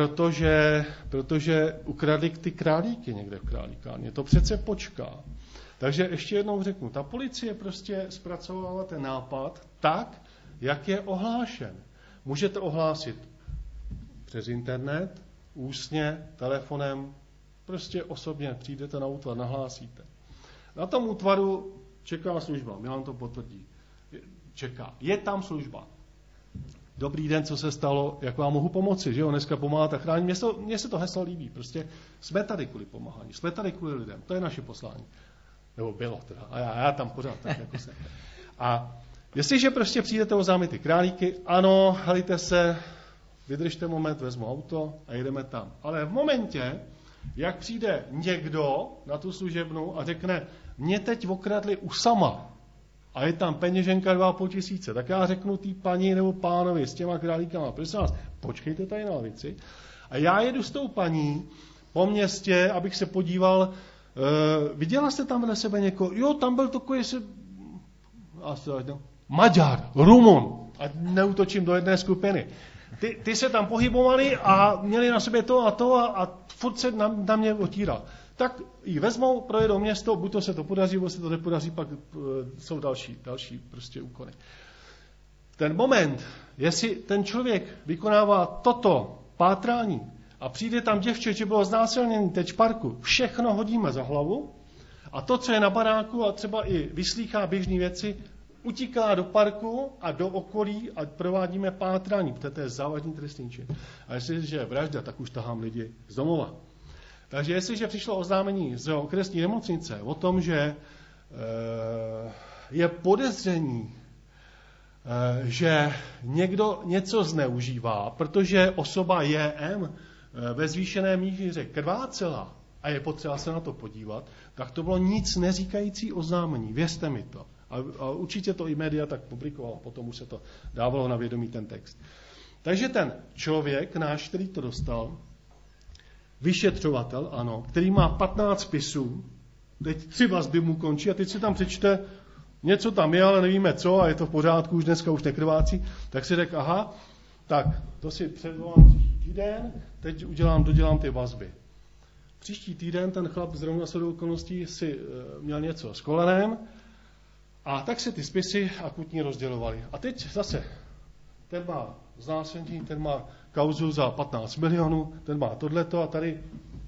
protože ukradli ty králíky někde v králíkárně. To přece počká. Takže ještě jednou řeknu, ta policie prostě zpracovala ten nápad tak, jak je ohlášen. Můžete ohlásit přes internet, ústně, telefonem, prostě osobně přijdete na útvar, nahlásíte. Na tom útvaru čeká služba, Milan to potvrdí. Čeká. Je tam služba. Dobrý den, co se stalo, jak vám mohu pomoci, že jo, dneska pomáháte chránit. Mně se to heslo líbí, prostě jsme tady kvůli pomáhání, jsme tady kvůli lidem, to je naše poslání. Nebo bylo teda, a já tam pořád tak jako jsem. A jestliže prostě přijdete oznámit ty králíky, ano, halíte se, vydržte moment, vezmu auto a jedeme tam. Ale v momentě, jak přijde někdo na tu služebnu a řekne, mě teď okradli u sama a je tam peněženka 2,5 tisíce, tak já řeknu té paní nebo pánovi s těma králíkama, prosím vás, počkejte tady na lavici. A já jedu s tou paní po městě, abych se podíval, viděla jste tam vedle sebe někoho? Jo, tam byl takový Maďar, Rumun, a neútočím do jedné skupiny. Ty se tam pohybovali a měli na sobě to a furt se na mě otíral. Tak ji vezmou, projedou město, buď to se to podaří, nebo se to nepodaří, pak jsou další prostě úkony. Ten moment, jestli ten člověk vykonává toto pátrání a přijde tam děvče, že bylo znásilněný teď v parku, všechno hodíme za hlavu a to, co je na baráku a třeba i vyslýchá běžné věci, utíká do parku a do okolí a provádíme pátrání, protože to je závažný trestný čin. A jestliže je vražda, tak už tahám lidi z domova. Takže jestliže přišlo oznámení z okresní nemocnice o tom, že je podezření, že někdo něco zneužívá, protože osoba JM ve zvýšené míře krvácela a je potřeba se na to podívat, tak to bylo nic neříkající oznámení. Věřte mi to. A určitě to i média tak publikovalo, potom už se to dávalo na vědomí ten text. Takže ten člověk náš, který to dostal, vyšetřovatel, ano, který má 15 spisů, teď 3 vazby mu končí a teď si tam přečte, něco tam je, ale nevíme co a je to v pořádku, už dneska už nekrvácí, tak si řekl, aha, tak to si předvolám příští týden, teď dodělám ty vazby. Příští týden ten chlap zrovna shodou okolností si měl něco s kolenem a tak se ty spisy akutně rozdělovaly. A teď zase, ten má znásilnění, ten má kauzu za 15 milionů, ten má tohleto a tady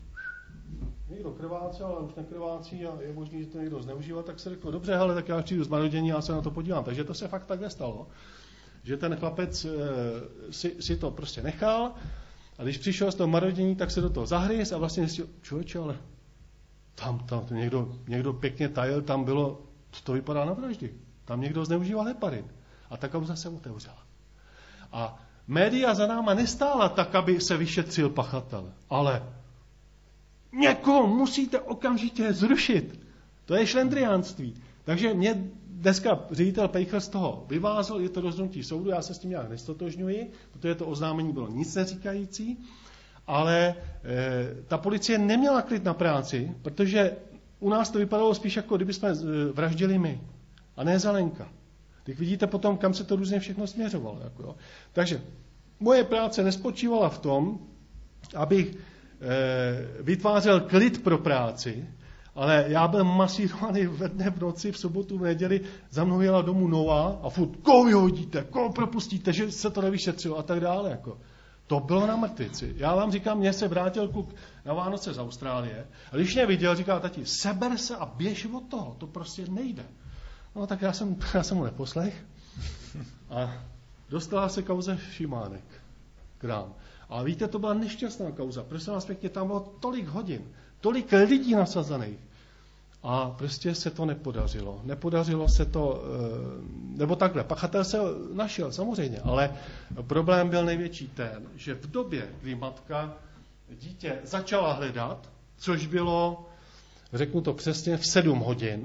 někdo krvácí, ale už nekrvácí a je možný, že to někdo zneužívá, tak se řekl, dobře, ale tak já přijdu z narodění, já se na to podívám. Takže to se fakt takhle stalo, že ten chlapec si to prostě nechal a když přišel z toho narodění, tak se do toho zahryz a vlastně zjistil, člověče, ale tam to někdo pěkně tajil, tam bylo, to vypadá na vraždy. Tam někdo zneužíval heparin. A ta kauza se otevřela. A média za náma nestála tak, aby se vyšetřil pachatel, ale někoho musíte okamžitě zrušit. To je šlendriánství. Takže mě dneska ředitel Pejchr z toho vyvázl, je to rozhodnutí soudu, já se s tím nějak nestotožňuji, protože to oznámení bylo nic neříkající, ale ta policie neměla klid na práci, protože u nás to vypadalo spíš jako kdyby jsme vraždili my, a ne Zelenka. Teď vidíte potom, kam se to různě všechno směřovalo. Jako jo. Takže moje práce nespočívala v tom, abych vytvářel klid pro práci, ale já byl masírovaný ve dne, v noci, v sobotu, v neděli, za mnou jela domů nová a furt, koho vyhodíte, koho propustíte, že se to nevyšetřilo a tak dále. Jako. To bylo na mrtvici. Já vám říkám, mně se vrátil kluk na Vánoce z Austrálie a když mě viděl, říkal tati, seber se a běž od toho, to prostě nejde. No tak já jsem mu neposlech a dostala se kauze Šimánek k nám. A víte, to byla nešťastná kauza. Prosím vás pěkně, tam bylo tolik hodin, tolik lidí nasazených. A prostě se to nepodařilo. Nepodařilo se to, nebo takhle, pachatel se našel, samozřejmě, ale problém byl největší ten, že v době, kdy matka dítě začala hledat, což bylo, řeknu to přesně, v 7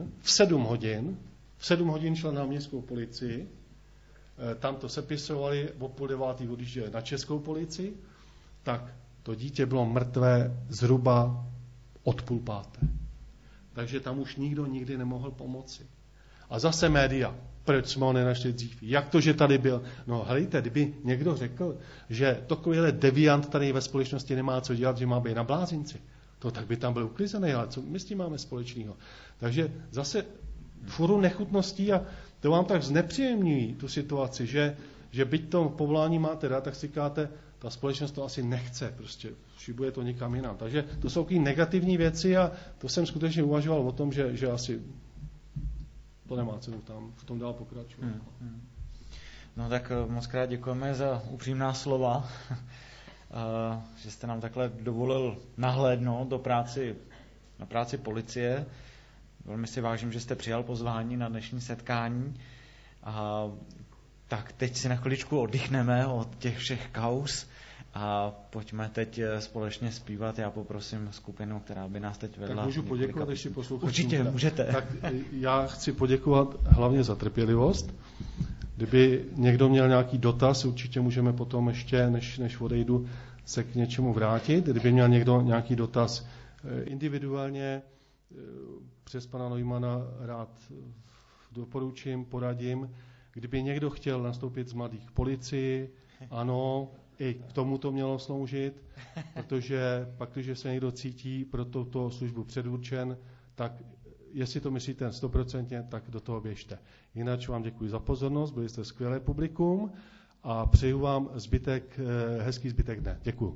hodin šla na městskou policii, tam to sepisovali, o 8:30 odjížděli na českou policii, tak to dítě bylo mrtvé zhruba od 4:30. Takže tam už nikdo nikdy nemohl pomoci. A zase média, proč jsme ho nenašli dřív? Jak to, že tady byl? No hejte, kdyby někdo řekl, že takovýhle deviant tady ve společnosti nemá co dělat, že má být na blázinci, tak by tam byl uklizený, ale co my s tím máme společného? Takže zase furu nechutností a to vám tak znepříjemňují tu situaci, že byť to povolání máte rád, tak si říkáte, ta společnost to asi nechce, prostě šibuje to někam jinam. Takže to jsou takové negativní věci a to jsem skutečně uvažoval o tom, že asi to nemá cenu tam v tom dál pokračovat. No tak moc krát děkujeme za upřímná slova, že jste nám takhle dovolil nahlédnout na práci policie. Velmi si vážím, že jste přijal pozvání na dnešní setkání. A tak teď si na chviličku oddychneme od těch všech kauz a pojďme teď společně zpívat. Já poprosím skupinu, která by nás teď vedla. Tak můžu poděkovat ještě posluchačům. Určitě, můžete. Tak já chci poděkovat hlavně za trpělivost. Kdyby někdo měl nějaký dotaz, určitě můžeme potom ještě, než odejdu, se k něčemu vrátit. Kdyby měl někdo nějaký dotaz individuálně, přes pana Neumana rád doporučím, poradím. Kdyby někdo chtěl nastoupit z mladých k policii, ano, i k tomu to mělo sloužit, protože pak, když se někdo cítí pro tuto službu předurčen, tak jestli to myslíte 100%, tak do toho běžte. Jinak vám děkuji za pozornost, byli jste skvělé publikum a přeju vám hezký zbytek dne. Děkuji.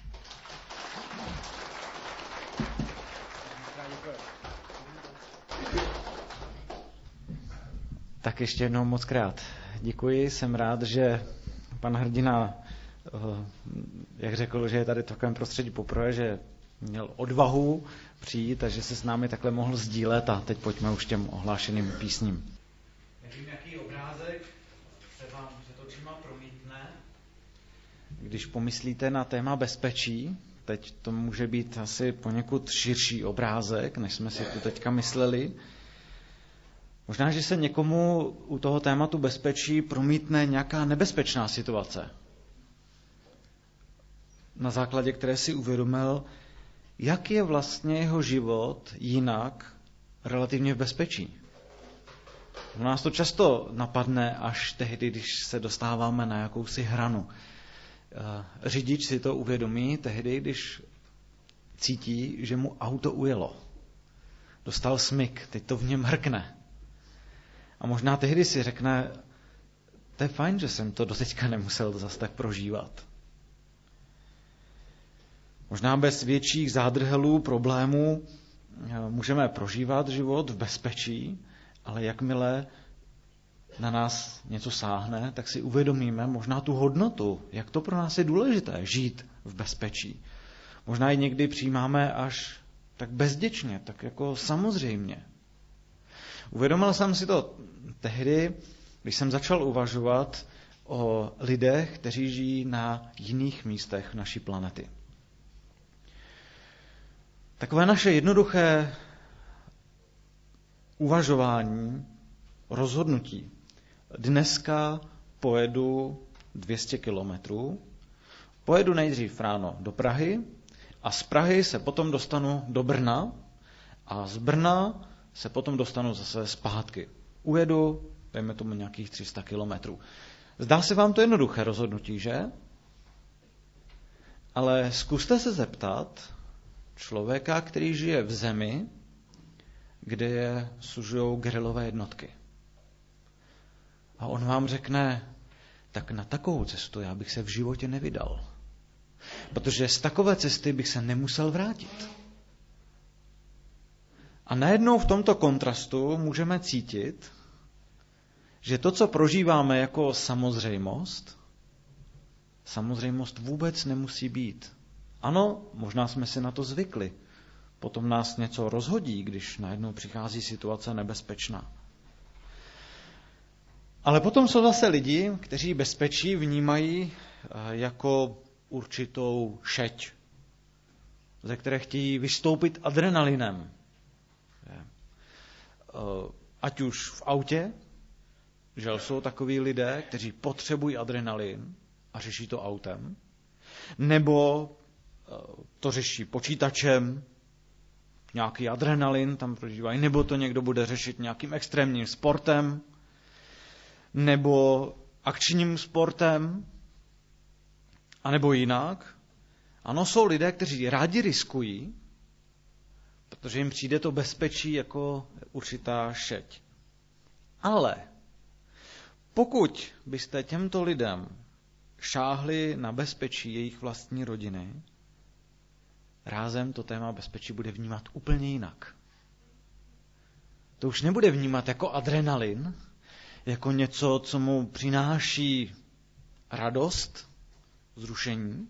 Tak ještě jednou moc krát děkuji. Jsem rád, že pan hrdina, jak řekl, že je tady v takovém prostředí poprvé, že měl odvahu přijít a že se s námi takhle mohl sdílet a teď pojďme už těm ohlášeným písním. Nevím, jaký obrázek se vám před očima promítne. Když pomyslíte na téma bezpečí, teď to může být asi poněkud širší obrázek, než jsme si tu teďka mysleli. Možná, že se někomu u toho tématu bezpečí promítne nějaká nebezpečná situace, na základě které si uvědomil, jak je vlastně jeho život jinak relativně v bezpečí. U nás to často napadne až tehdy, když se dostáváme na jakousi hranu. Řidič si to uvědomí tehdy, když cítí, že mu auto ujelo. Dostal smyk, teď to v něm hrkne. A možná tehdy si řekne, to je fajn, že jsem to doteďka nemusel zas tak prožívat. Možná bez větších zádrhelů, problémů můžeme prožívat život v bezpečí, ale jakmile na nás něco sáhne, tak si uvědomíme možná tu hodnotu, jak to pro nás je důležité žít v bezpečí. Možná i někdy přijímáme až tak bezděčně, tak jako samozřejmě. Uvědomil jsem si to tehdy, když jsem začal uvažovat o lidech, kteří žijí na jiných místech naší planety. Takové naše jednoduché uvažování, rozhodnutí. Dneska pojedu 200 kilometrů, pojedu nejdřív ráno do Prahy a z Prahy se potom dostanu do Brna a z Brna se potom dostanu zase zpátky. Ujedu, dejme tomu nějakých 300 kilometrů. Zdá se vám to jednoduché rozhodnutí, že? Ale zkuste se zeptat člověka, který žije v zemi, kde sužujou gerilové jednotky. A on vám řekne, tak na takovou cestu já bych se v životě nevydal. Protože z takové cesty bych se nemusel vrátit. A najednou v tomto kontrastu můžeme cítit, že to, co prožíváme jako samozřejmost vůbec nemusí být. Ano, možná jsme si na to zvykli. Potom nás něco rozhodí, když najednou přichází situace nebezpečná. Ale potom jsou zase lidi, kteří bezpečí vnímají jako určitou šeť, ze které chtějí vystoupit adrenalinem. Ať už v autě, že jsou takoví lidé, kteří potřebují adrenalin a řeší to autem, nebo to řeší počítačem, nějaký adrenalin tam prožívají, nebo to někdo bude řešit nějakým extrémním sportem, nebo akčním sportem, anebo jinak. Ano, jsou lidé, kteří rádi riskují, protože jim přijde to bezpečí jako určitá šeť. Ale pokud byste těmto lidem šáhli na bezpečí jejich vlastní rodiny, rázem to téma bezpečí bude vnímat úplně jinak. To už nebude vnímat jako adrenalin, jako něco, co mu přináší radost, vzrušení,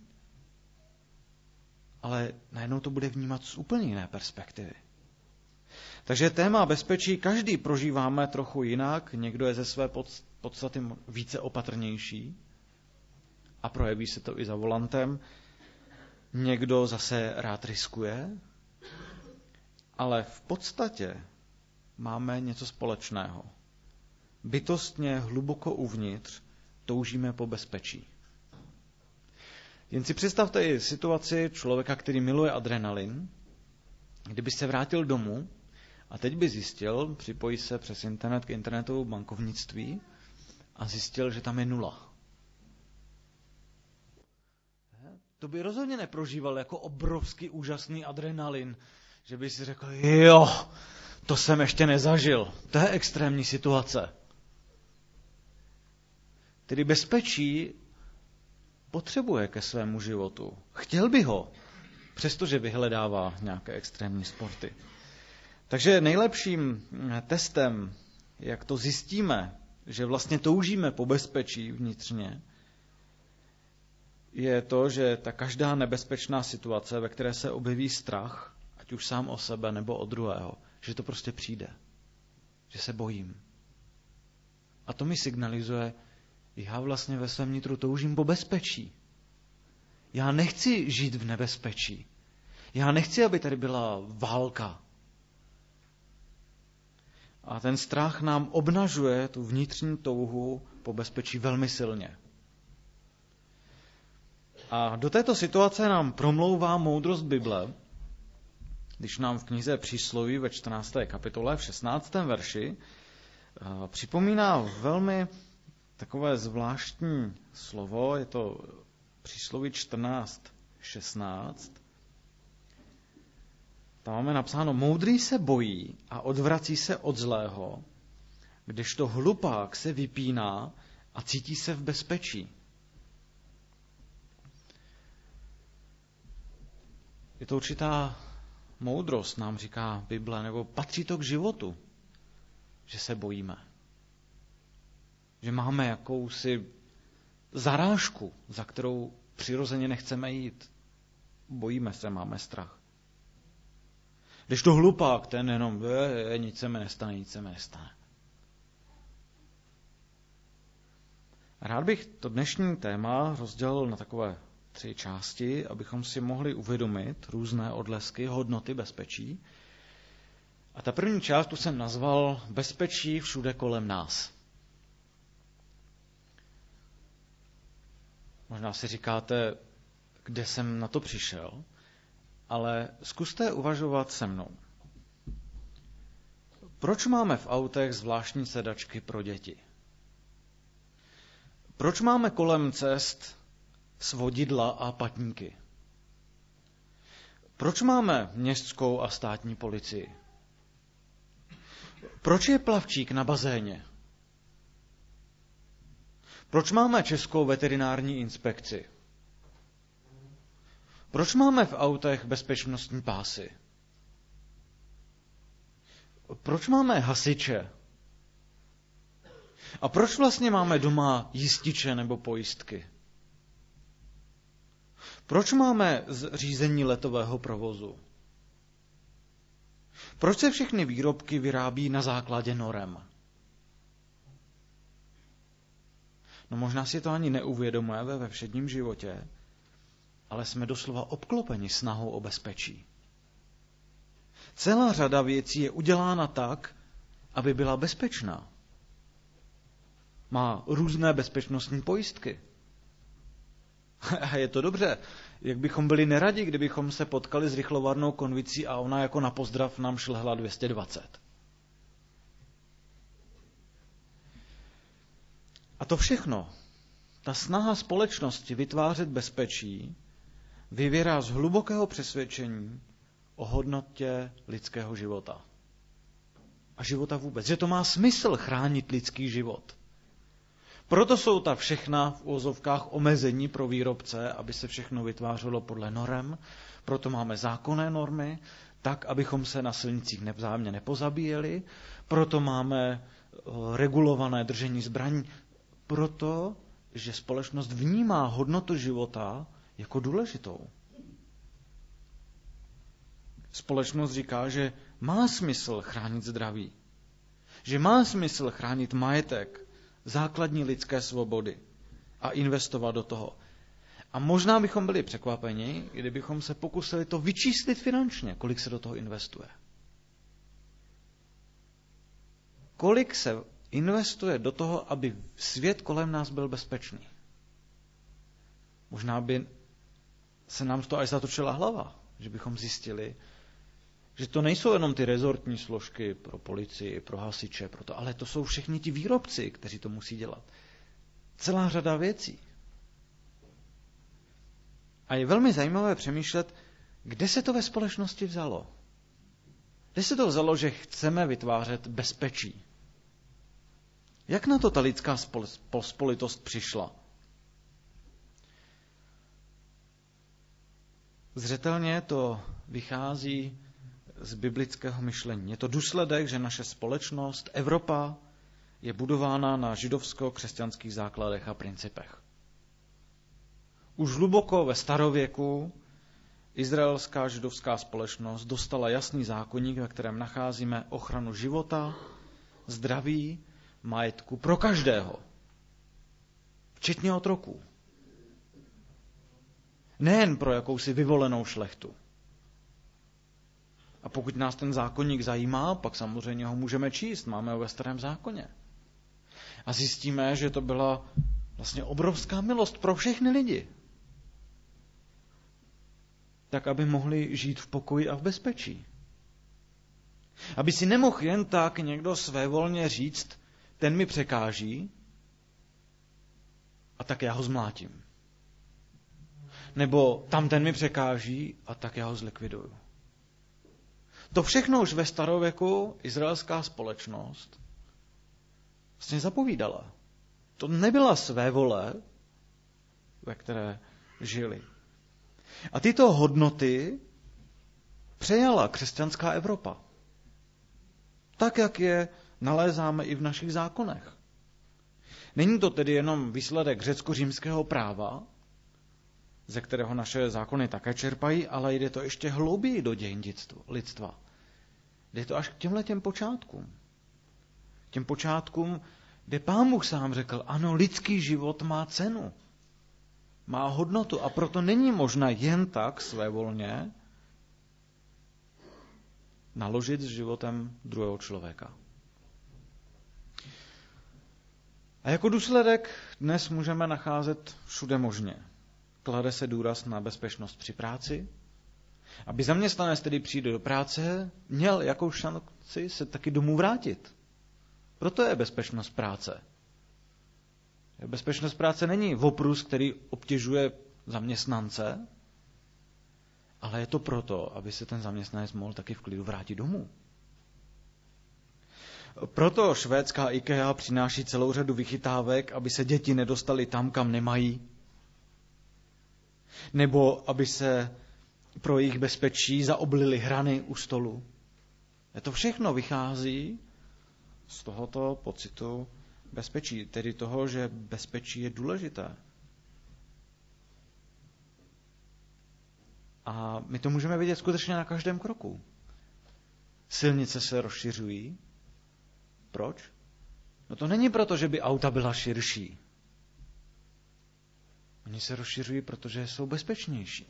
ale najednou to bude vnímat z úplně jiné perspektivy. Takže téma bezpečí každý prožíváme trochu jinak, někdo je ze své podstaty více opatrnější a projeví se to i za volantem, někdo zase rád riskuje, ale v podstatě máme něco společného. Bytostně hluboko uvnitř toužíme po bezpečí. Jen si představte i situaci člověka, který miluje adrenalin, kdyby se vrátil domů a teď by zjistil, připojí se přes internet k internetovému bankovnictví a zjistil, že tam je 0. To by rozhodně neprožíval jako obrovský úžasný adrenalin, že by si řekl, jo, to jsem ještě nezažil, to je extrémní situace. Tedy bezpečí potřebuje ke svému životu. Chtěl by ho, přestože vyhledává nějaké extrémní sporty. Takže nejlepším testem, jak to zjistíme, že vlastně toužíme po bezpečí vnitřně, je to, že ta každá nebezpečná situace, ve které se objeví strach, ať už sám o sebe nebo o druhého, že to prostě přijde. Že se bojím. A to mi signalizuje, já vlastně ve svém nitru toužím po bezpečí. Já nechci žít v nebezpečí. Já nechci, aby tady byla válka. A ten strach nám obnažuje tu vnitřní touhu po bezpečí velmi silně. A do této situace nám promlouvá moudrost Bible, když nám v knize Přísloví ve 14. kapitole v 16. verši připomíná velmi takové zvláštní slovo, je to Přísloví 14:16. Tam máme napsáno, moudrý se bojí a odvrací se od zlého, kdežto hlupák se vypíná a cítí se v bezpečí. Je to určitá moudrost, nám říká Bible, nebo patří to k životu, že se bojíme. Že máme jakousi zarážku, za kterou přirozeně nechceme jít. Bojíme se, máme strach. Když to hlupák, ten jenom, nic se mi nestane. Rád bych to dnešní téma rozdělil na takové 3 části, abychom si mohli uvědomit různé odlesky, hodnoty bezpečí. A ta první část tu jsem nazval bezpečí všude kolem nás. Možná si říkáte, kde jsem na to přišel, ale zkuste uvažovat se mnou. Proč máme v autech zvláštní sedačky pro děti? Proč máme kolem cest svodidla a patníky? Proč máme městskou a státní policii? Proč je plavčík na bazéně? Proč máme Českou veterinární inspekci? Proč máme v autech bezpečnostní pásy? Proč máme hasiče? A proč vlastně máme doma jističe nebo pojistky? Proč máme řízení letového provozu? Proč se všechny výrobky vyrábí na základě norem? No možná si to ani neuvědomujeme ve všedním životě, ale jsme doslova obklopeni snahou o bezpečí. Celá řada věcí je udělána tak, aby byla bezpečná. Má různé bezpečnostní pojistky. A je to dobře. Jak bychom byli neradi, kdybychom se potkali s rychlovarnou konvicí a ona jako na pozdrav nám šlehla 220. A to všechno, ta snaha společnosti vytvářet bezpečí, vyvěrá z hlubokého přesvědčení o hodnotě lidského života. A života vůbec. Že to má smysl chránit lidský život. Proto jsou ta všechna v uvozovkách omezení pro výrobce, aby se všechno vytvářelo podle norem. Proto máme zákonné normy, tak, abychom se na silnicích vzájemně nepozabíjeli. Proto máme regulované držení zbraní. Proto, že společnost vnímá hodnotu života jako důležitou. Společnost říká, že má smysl chránit zdraví. Že má smysl chránit majetek, základní lidské svobody a investovat do toho. A možná bychom byli překvapeni, kdybychom se pokusili to vyčíslit finančně, kolik se do toho investuje. Kolik se investuje do toho, aby svět kolem nás byl bezpečný. Možná by se nám z toho až zatočila hlava, že bychom zjistili, že to nejsou jenom ty rezortní složky pro policii, pro hasiče, ale to jsou všichni ti výrobci, kteří to musí dělat. Celá řada věcí. A je velmi zajímavé přemýšlet, kde se to ve společnosti vzalo. Kde se to vzalo, že chceme vytvářet bezpečí? Jak na to ta lidská pospolitost přišla? Zřetelně to vychází z biblického myšlení. Je to důsledek, že naše společnost, Evropa, je budována na židovsko-křesťanských základech a principech. Už hluboko ve starověku izraelská židovská společnost dostala jasný zákoník, ve kterém nacházíme ochranu života, zdraví, majetku pro každého, včetně otroků. Nejen pro jakousi vyvolenou šlechtu. A pokud nás ten zákoník zajímá, pak samozřejmě ho můžeme číst, máme ho ve Starém zákoně. A zjistíme, že to byla vlastně obrovská milost pro všechny lidi. Tak, aby mohli žít v pokoji a v bezpečí. Aby si nemohl jen tak někdo svévolně říct, ten mi překáží a tak já ho zmlátím. Nebo tam ten mi překáží a tak já ho zlikviduju. To všechno už ve starověku izraelská společnost vlastně zapovídala. To nebyla svévole, ve které žili. A tyto hodnoty přejala křesťanská Evropa. Tak, jak je nalézáme i v našich zákonech. Není to tedy jenom výsledek řecko-římského práva, ze kterého naše zákony také čerpají, ale jde to ještě hlouběji do dějin lidstva. Jde to až k těmhletěm počátkům. Těm počátkům, kde Pán Bůh sám řekl, ano, lidský život má cenu. Má hodnotu a proto není možné jen tak svévolně naložit s životem druhého člověka. A jako důsledek dnes můžeme nacházet všude možně. Klade se důraz na bezpečnost při práci. Aby zaměstnanec, který přijde do práce, měl jakou šanci se taky domů vrátit. Proto je bezpečnost práce. Bezpečnost práce není oprus, který obtěžuje zaměstnance, ale je to proto, aby se ten zaměstnanec mohl taky v klidu vrátit domů. Proto švédská IKEA přináší celou řadu vychytávek, aby se děti nedostaly tam, kam nemají, nebo aby se pro jejich bezpečí zaoblily hrany u stolu. To všechno vychází z tohoto pocitu bezpečí, tedy toho, že bezpečí je důležité. A my to můžeme vidět skutečně na každém kroku. Silnice se rozšiřují. Proč? No to není proto, že by auta byla širší. Oni se rozšiřují, protože jsou bezpečnější.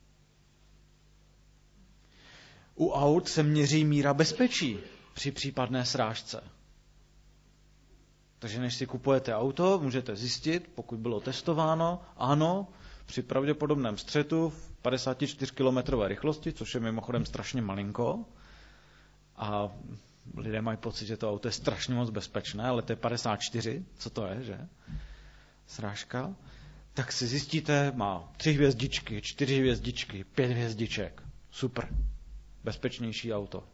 U aut se měří míra bezpečí při případné srážce. Takže než si kupujete auto, můžete zjistit, pokud bylo testováno, ano, při pravděpodobném střetu v 54 km rychlosti, což je mimochodem strašně malinko, a lidé mají pocit, že to auto je strašně moc bezpečné, ale to je 54, co to je, že? Srážka. Tak si zjistíte, má 3 hvězdičky, 4 hvězdičky, 5 hvězdiček. Super. bezpečnější auto.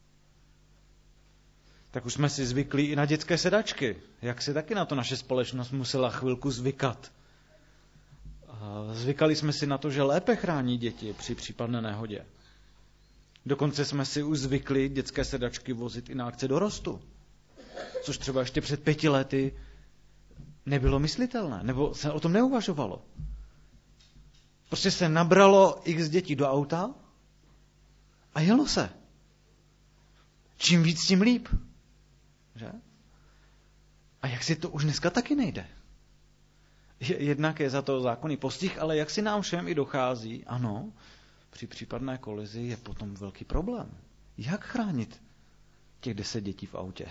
Tak už jsme si zvykli i na dětské sedačky. Jak si taky na to naše společnost musela chvilku zvykat. Zvykali jsme si na to, že lépe chrání děti při případné nehodě. Dokonce jsme si už zvykli dětské sedačky vozit i na akce dorostu. Což třeba ještě před 5 lety nebylo myslitelné, nebo se o tom neuvažovalo. Prostě se nabralo x dětí do auta a jelo se. Čím víc, tím líp. Že? A jak si to už dneska taky nejde. Jednak je za to zákonný postih, ale jak si nám všem i dochází, ano, při případné kolizi je potom velký problém. Jak chránit těch 10 dětí v autě?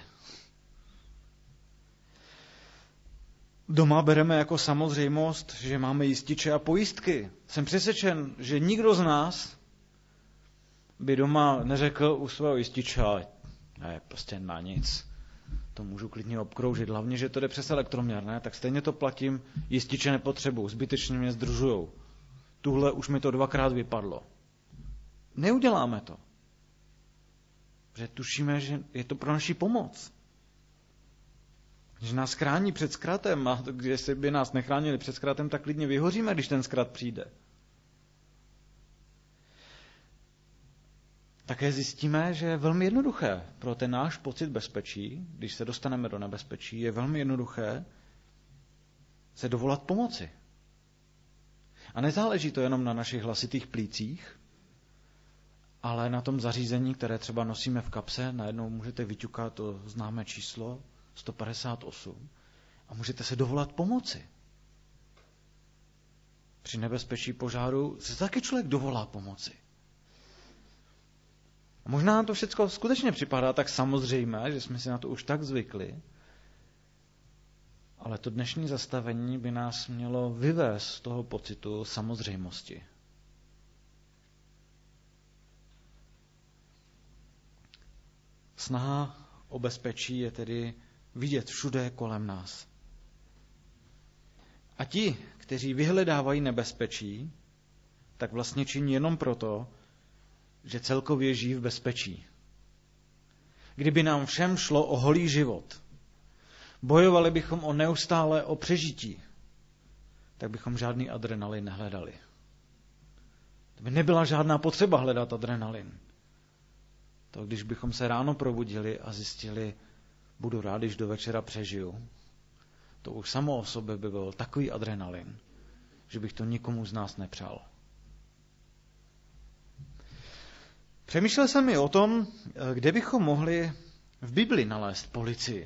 Doma bereme jako samozřejmost, že máme jističe a pojistky. Jsem přesvědčen, že nikdo z nás by doma neřekl u svého jističe, ne, prostě na nic. To můžu klidně obkroužit, hlavně, že to jde přes elektroměr, ne? Tak stejně to platím, jističe nepotřebuju, zbytečně mě zdržujou. Tuhle už mi to 2krát vypadlo. Neuděláme to. Protože tušíme, že je to pro naši pomoc. Že nás chrání před zkratem a když by nás nechránili před zkratem, tak klidně vyhoříme, když ten zkrat přijde. Také zjistíme, že je velmi jednoduché pro ten náš pocit bezpečí, když se dostaneme do nebezpečí, je velmi jednoduché se dovolat pomoci. A nezáleží to jenom na našich hlasitých plících, ale na tom zařízení, které třeba nosíme v kapse, najednou můžete vyťukat to známé číslo 158 a můžete se dovolat pomoci. Při nebezpečí požáru se taky člověk dovolá pomoci. A možná nám to všechno skutečně připadá tak samozřejmé, že jsme si na to už tak zvykli, ale to dnešní zastavení by nás mělo vyvést z toho pocitu samozřejmosti. Snaha o bezpečí je tedy vidět všude kolem nás. A ti, kteří vyhledávají nebezpečí, tak vlastně činí jenom proto, že celkově žijí v bezpečí. Kdyby nám všem šlo o holý život, bojovali bychom neustále o přežití, tak bychom žádný adrenalin nehledali. To by nebyla žádná potřeba hledat adrenalin. To, když bychom se ráno probudili a zjistili, budu rád, když do večera přežiju, to už samo o sobě by byl takový adrenalin, že bych to nikomu z nás nepřál. Přemýšlel jsem i o tom, kde bychom mohli v Bibli nalézt policii.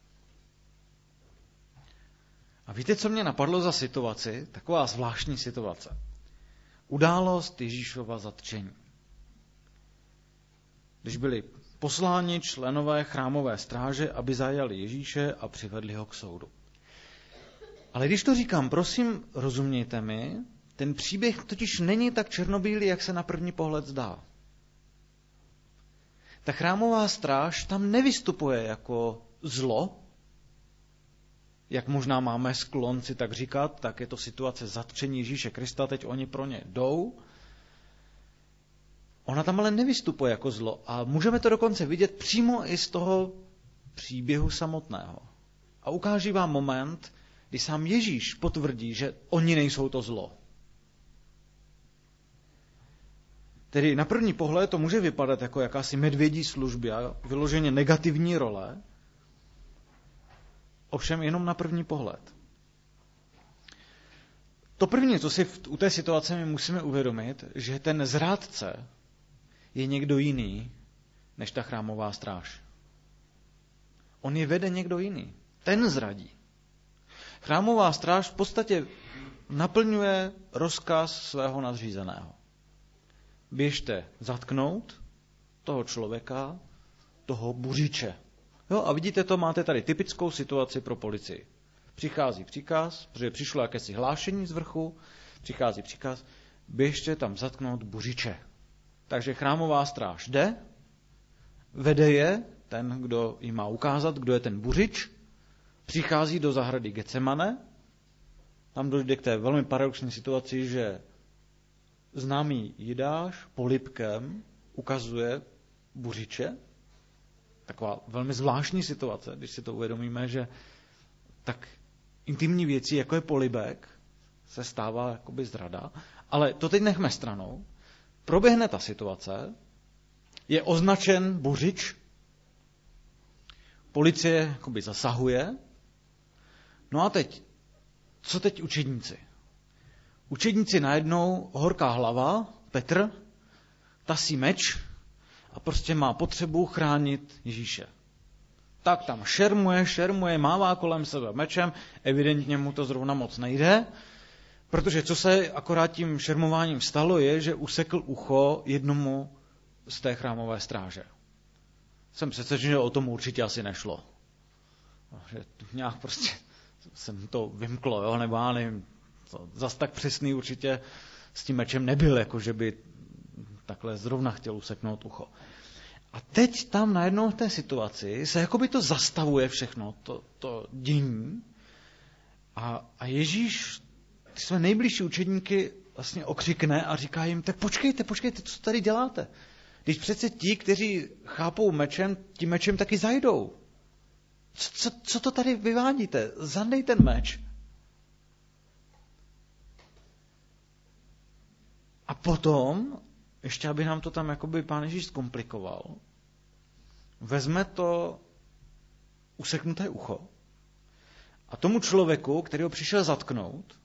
A víte, co mě napadlo za situaci? Taková zvláštní situace. Událost Ježíšova zatčení. Když byli posláni členové chrámové stráže, aby zajali Ježíše a přivedli ho k soudu. Ale když to říkám, prosím, rozumějte mi, ten příběh totiž není tak černobílý, jak se na první pohled zdá. Ta chrámová stráž tam nevystupuje jako zlo, jak možná máme sklon si tak říkat, tak je to situace zatčení Ježíše Krista, teď oni pro ně jdou. Ona tam ale nevystupuje jako zlo a můžeme to dokonce vidět přímo i z toho příběhu samotného. A ukáží vám moment, kdy sám Ježíš potvrdí, že oni nejsou to zlo. Tedy na první pohled to může vypadat jako jakási medvědí služba, vyloženě negativní role, ovšem jenom na první pohled. To první, co si u té situace my musíme uvědomit, že ten zrádce je někdo jiný než ta chrámová stráž. On je vede někdo jiný. Ten zradí. Chrámová stráž v podstatě naplňuje rozkaz svého nadřízeného. Běžte zatknout toho člověka, toho buřiče. Jo, a vidíte to, máte tady typickou situaci pro policii. Přichází příkaz, protože přišlo jakési hlášení z vrchu, přichází příkaz, běžte tam zatknout buřiče. Takže chrámová stráž jde, vede je ten, kdo jim má ukázat, kdo je ten buřič, přichází do zahrady Getsemane, tam dojde k té velmi paradoxní situaci, že známý Jidáš polibkem ukazuje buřiče. Taková velmi zvláštní situace, když si to uvědomíme, že tak intimní věcí, jako je polibek, se stává jakoby zrada. Ale to teď nechme stranou. Proběhne ta situace, je označen buřič, policie jakoby zasahuje. No a teď, co teď učedníci? Učedníci najednou, horká hlava, Petr, tasí meč a prostě má potřebu chránit Ježíše. Tak tam šermuje, mává kolem sebe mečem, evidentně mu to zrovna moc nejde, protože co se akorát tím šermováním stalo je, že usekl ucho jednomu z té chrámové stráže. Jsem přesvědčen, že o tom určitě asi nešlo. Že nějak prostě jsem to vymklo, jo? Nebo já nevím, zas tak přesný určitě s tím mečem nebyl, jako že by takhle zrovna chtěl useknout ucho. A teď tam najednou v té situaci se jakoby to zastavuje všechno, to dění. A Ježíš ty své nejbližší učedníky vlastně okřikne a říká jim, tak počkejte, co tady děláte? Když přece ti, kteří chápou mečem, tím mečem taky zajdou. Co to tady vyvádíte? Zandej ten meč. A potom, ještě aby nám to tam jakoby Pán Ježíš zkomplikoval, vezme to useknuté ucho a tomu člověku, který ho přišel zatknout,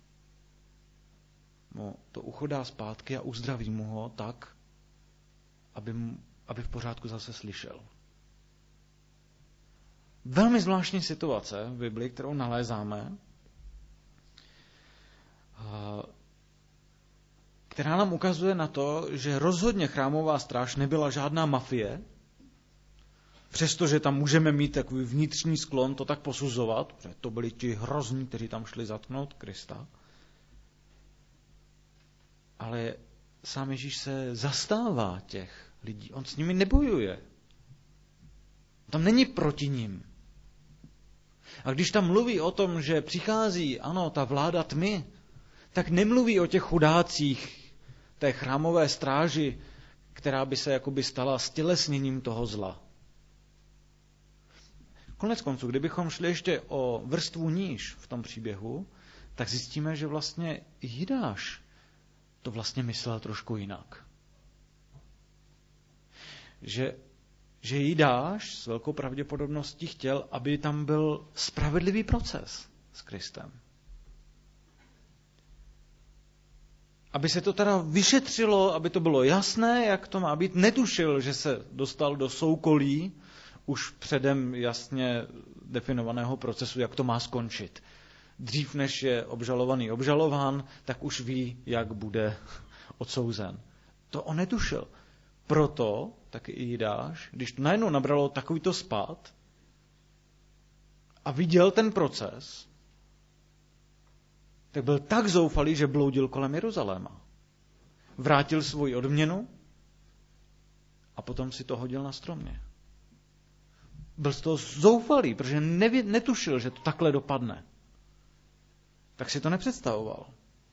mu to ucho dá zpátky a uzdraví mu ho tak, aby v pořádku zase slyšel. Velmi zvláštní situace v Biblii, kterou nalézáme, která nám ukazuje na to, že rozhodně chrámová stráž nebyla žádná mafie, přestože tam můžeme mít takový vnitřní sklon to tak posuzovat, protože to byli ti hrozní, kteří tam šli zatknout Krista. Ale sám Ježíš se zastává těch lidí. On s nimi nebojuje. Tam není proti nim. A když tam mluví o tom, že přichází, ano, ta vláda tmy, tak nemluví o těch chudácích té chrámové stráži, která by se jakoby stala stělesněním toho zla. Konec konců, kdybychom šli ještě o vrstvu níž v tom příběhu, tak zjistíme, že vlastně Jidáš to vlastně myslel trošku jinak. Že Jidáš s velkou pravděpodobností chtěl, aby tam byl spravedlivý proces s Kristem. Aby se to teda vyšetřilo, aby to bylo jasné, jak to má být. Netušil, že se dostal do soukolí už předem jasně definovaného procesu, jak to má skončit. Dřív, než je obžalovaný obžalován, tak už ví, jak bude odsouzen. To on netušil. Proto taky i Jidáš, když to najednou nabralo takovýto spád a viděl ten proces, tak byl tak zoufalý, že bloudil kolem Jeruzaléma. Vrátil svoji odměnu a potom si to hodil na stromě. Byl z toho zoufalý, protože netušil, že to takhle dopadne. Tak si to nepředstavoval.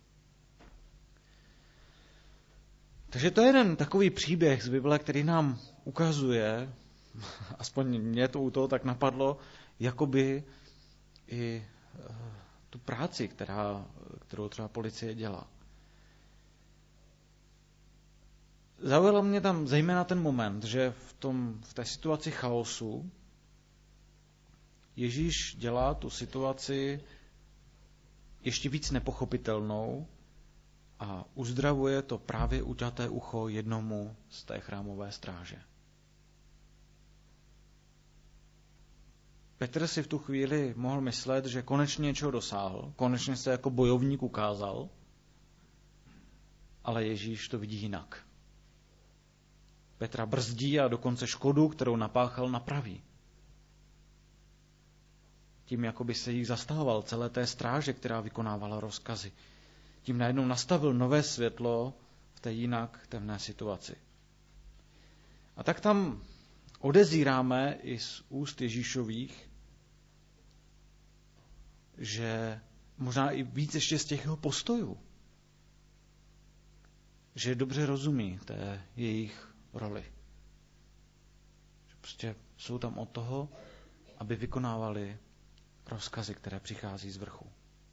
Takže to je jeden takový příběh z Bible, který nám ukazuje, aspoň mě to u toho tak napadlo, jakoby i tu práci, kterou třeba policie dělá. Zaujalo mě tam zejména ten moment, že v té situaci chaosu Ježíš dělá tu situaci ještě víc nepochopitelnou a uzdravuje to právě uťaté ucho jednomu z té chrámové stráže. Petr si v tu chvíli mohl myslet, že konečně něčeho dosáhl, konečně se jako bojovník ukázal, ale Ježíš to vidí jinak. Petra brzdí a dokonce škodu, kterou napáchal, napraví. Tím jakoby se jich zastavoval celé té stráže, která vykonávala rozkazy. Tím najednou nastavil nové světlo v té jinak temné situaci. A tak tam odezíráme i z úst Ježíšových, že možná i víc ještě z těch jeho postojů, že dobře rozumí té jejich roli. Že prostě jsou tam od toho, aby vykonávali rozkazy, které přichází z vrchu.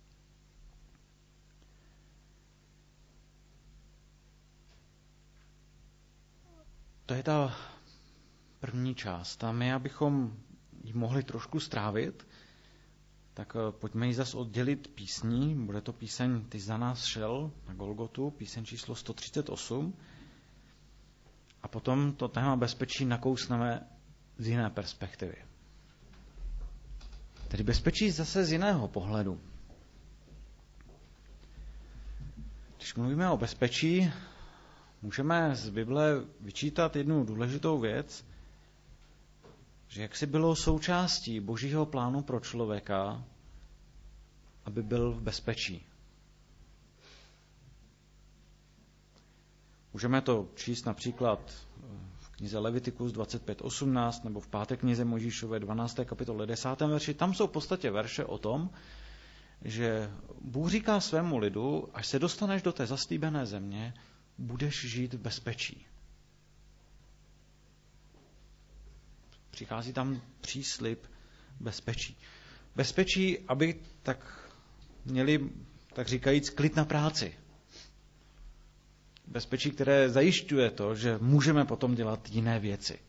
To je ta první část. A my, abychom ji mohli trošku strávit, tak pojďme ji zase oddělit písní. Bude to píseň Ty za nás šel na Golgotu, píseň číslo 138. A potom to téma bezpečí nakousneme z jiné perspektivy. Tedy bezpečí zase z jiného pohledu. Když mluvíme o bezpečí, můžeme z Bible vyčítat jednu důležitou věc, že jak si bylo součástí Božího plánu pro člověka, aby byl v bezpečí. Můžeme to číst například v knize Levitikus 25.18 nebo v 5. knize Mojžíšové 12. kapitole 10. verši. Tam jsou v podstatě verše o tom, že Bůh říká svému lidu, až se dostaneš do té zaslíbené země, budeš žít v bezpečí. Přichází tam příslib bezpečí. Bezpečí, aby tak měli, tak říkajíc, klid na práci. Bezpečí, které zajišťuje to, že můžeme potom dělat jiné věci.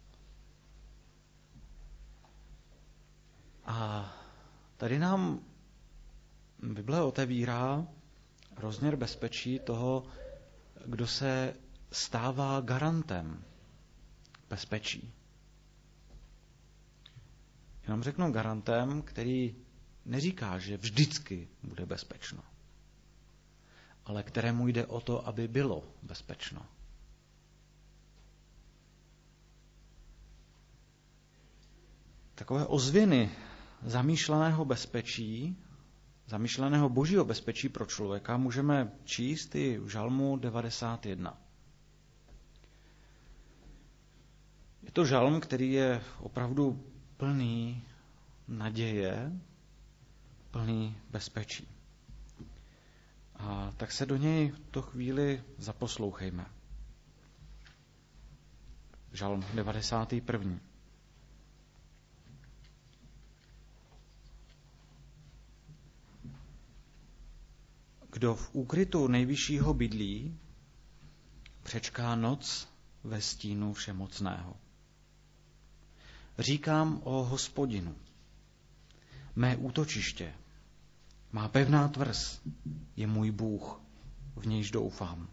A tady nám Bible otevírá rozměr bezpečí toho, kdo se stává garantem bezpečí. Jenom řeknu garantem, který neříká, že vždycky bude bezpečno, ale kterému jde o to, aby bylo bezpečno. Takové ozvěny zamýšleného bezpečí, zamýšleného božího bezpečí pro člověka můžeme číst i v Žalmu 91. Je to žalm, který je opravdu plný naděje, plný bezpečí. A tak se do něj v tu chvíli zaposlouchejme. Žalm 91. Kdo v úkrytu nejvyššího bydlí, přečká noc ve stínu všemocného. Říkám o Hospodinu, mé útočiště, má pevná tvrz, je můj Bůh, v nějž doufám.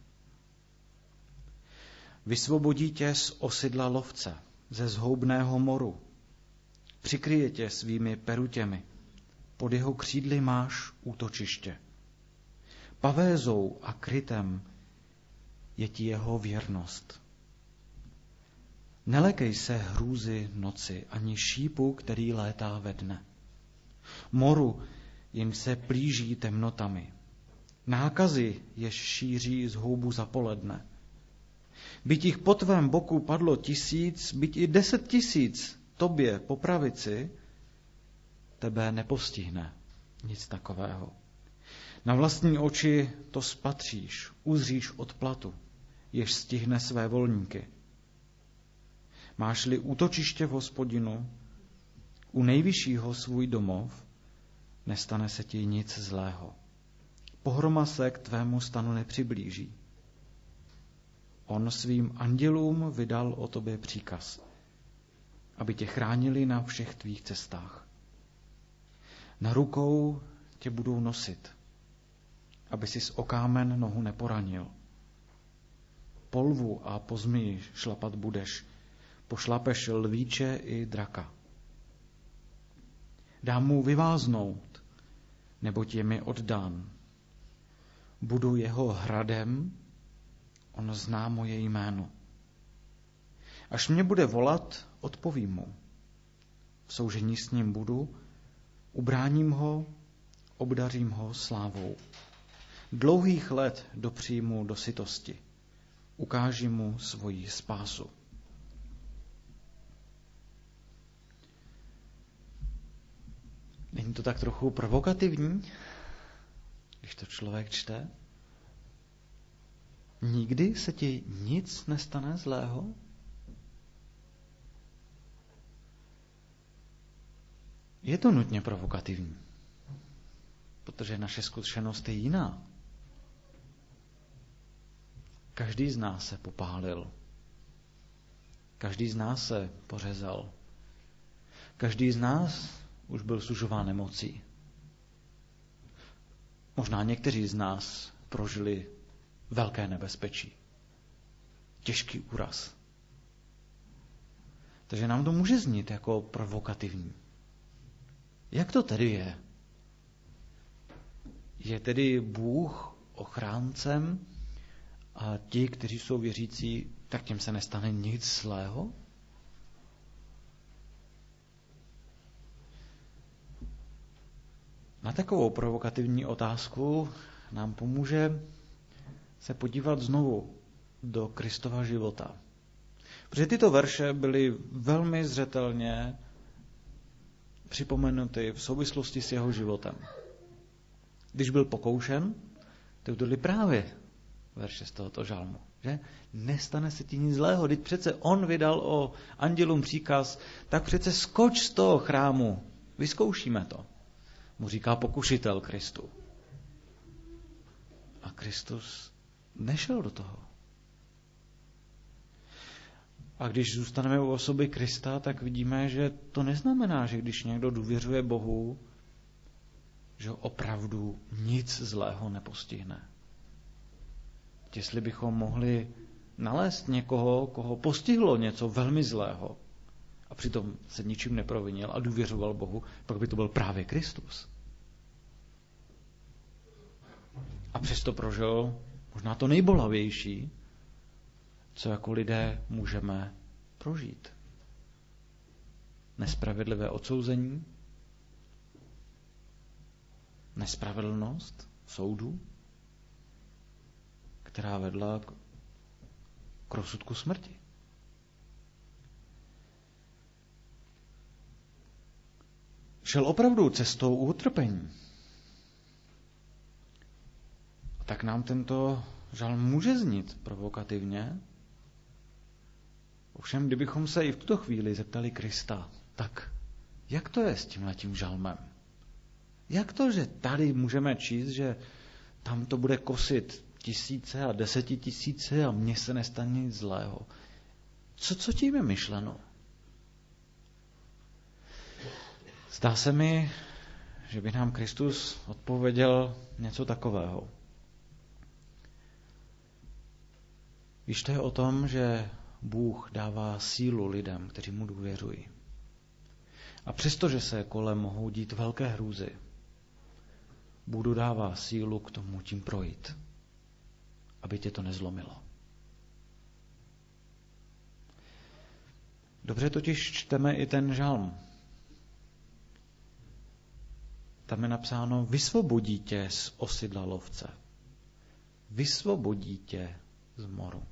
Vysvobodí tě z osidla lovce, ze zhoubného moru, přikryje tě svými perutěmi, pod jeho křídly máš útočiště. Pavézou a krytem je ti jeho věrnost. Nelekej se hrůzy noci, ani šípu, který létá ve dne. Moru, jim se plíží temnotami. Nákazy, jež šíří z houbu za poledne. Byť jich po tvém boku padlo 1000, byť i 10 000 tobě po pravici, tebe nepostihne nic takového. Na vlastní oči to spatříš, uzříš odplatu, jež stihne své volníky. Máš-li útočiště v Hospodinu, u nejvyššího svůj domov, nestane se ti nic zlého. Pohroma se k tvému stanu nepřiblíží. On svým andělům vydal o tobě příkaz, aby tě chránili na všech tvých cestách. Na rukou tě budou nosit, aby si s okámen nohu neporanil. Po lvu a po zmiji šlapat budeš, pošlapeš lvíče i draka. Dám mu vyváznout, neboť je mi oddán. Budu jeho hradem, on zná moje jméno. Až mě bude volat, odpovím mu. V soužení s ním budu, ubráním ho, obdařím ho slávou. Dlouhých let dopřijmu do sytosti, ukáži mu svoji spásu. Není to tak trochu provokativní, když to člověk čte? nikdy se ti nic nestane zlého? Je to nutně provokativní, protože naše zkušenost je jiná. Každý z nás se popálil. Každý z nás se pořezal. Každý z nás už byl sužován nemocí. Možná někteří z nás prožili velké nebezpečí. Těžký úraz. Takže nám to může znít jako provokativní. Jak to tedy je? Je tedy Bůh ochráncem a ti, kteří jsou věřící, tak těm se nestane nic zlého? Na takovou provokativní otázku nám pomůže se podívat znovu do Kristova života. Protože tyto verše byly velmi zřetelně připomenuty v souvislosti s jeho životem. Když byl pokoušen, tak to byly právě verše z tohoto žalmu. Že? Nestane se ti nic zlého, teď přece on vydal o andělům příkaz, tak přece skoč z toho chrámu, vyzkoušíme to. Mu říká pokušitel Kristu. A Kristus nešel do toho. A když zůstaneme u osoby Krista, tak vidíme, že to neznamená, že když někdo důvěřuje Bohu, že ho opravdu nic zlého nepostihne. Jestli bychom mohli nalézt někoho, koho postihlo něco velmi zlého a přitom se ničím neprovinil a důvěřoval Bohu, pak by to byl právě Kristus. A přesto prožil možná to nejbolavější, co jako lidé můžeme prožít. Nespravedlivé odsouzení, nespravedlnost soudu, která vedla k rozsudku smrti. Šel opravdu cestou utrpení. Tak nám tento žalm může znít provokativně. Ovšem, kdybychom se i v tuto chvíli zeptali Krista, tak jak to je s tímhletím žalmem? Jak to, že tady můžeme číst, že tam to bude kosit tisíce a 10 000 a mně se nestane nic zlého? Co tím je myšleno? Zdá se mi, že by nám Kristus odpověděl něco takového. Víš, to je o tom, že Bůh dává sílu lidem, kteří mu důvěřují. A přestože se kolem mohou dít velké hrůzy, Bůh dává sílu k tomu tím projít, aby tě to nezlomilo. Dobře totiž čteme i ten žalm. Tam je napsáno, vysvobodí tě z osidla lovce. Vysvobodí tě z moru.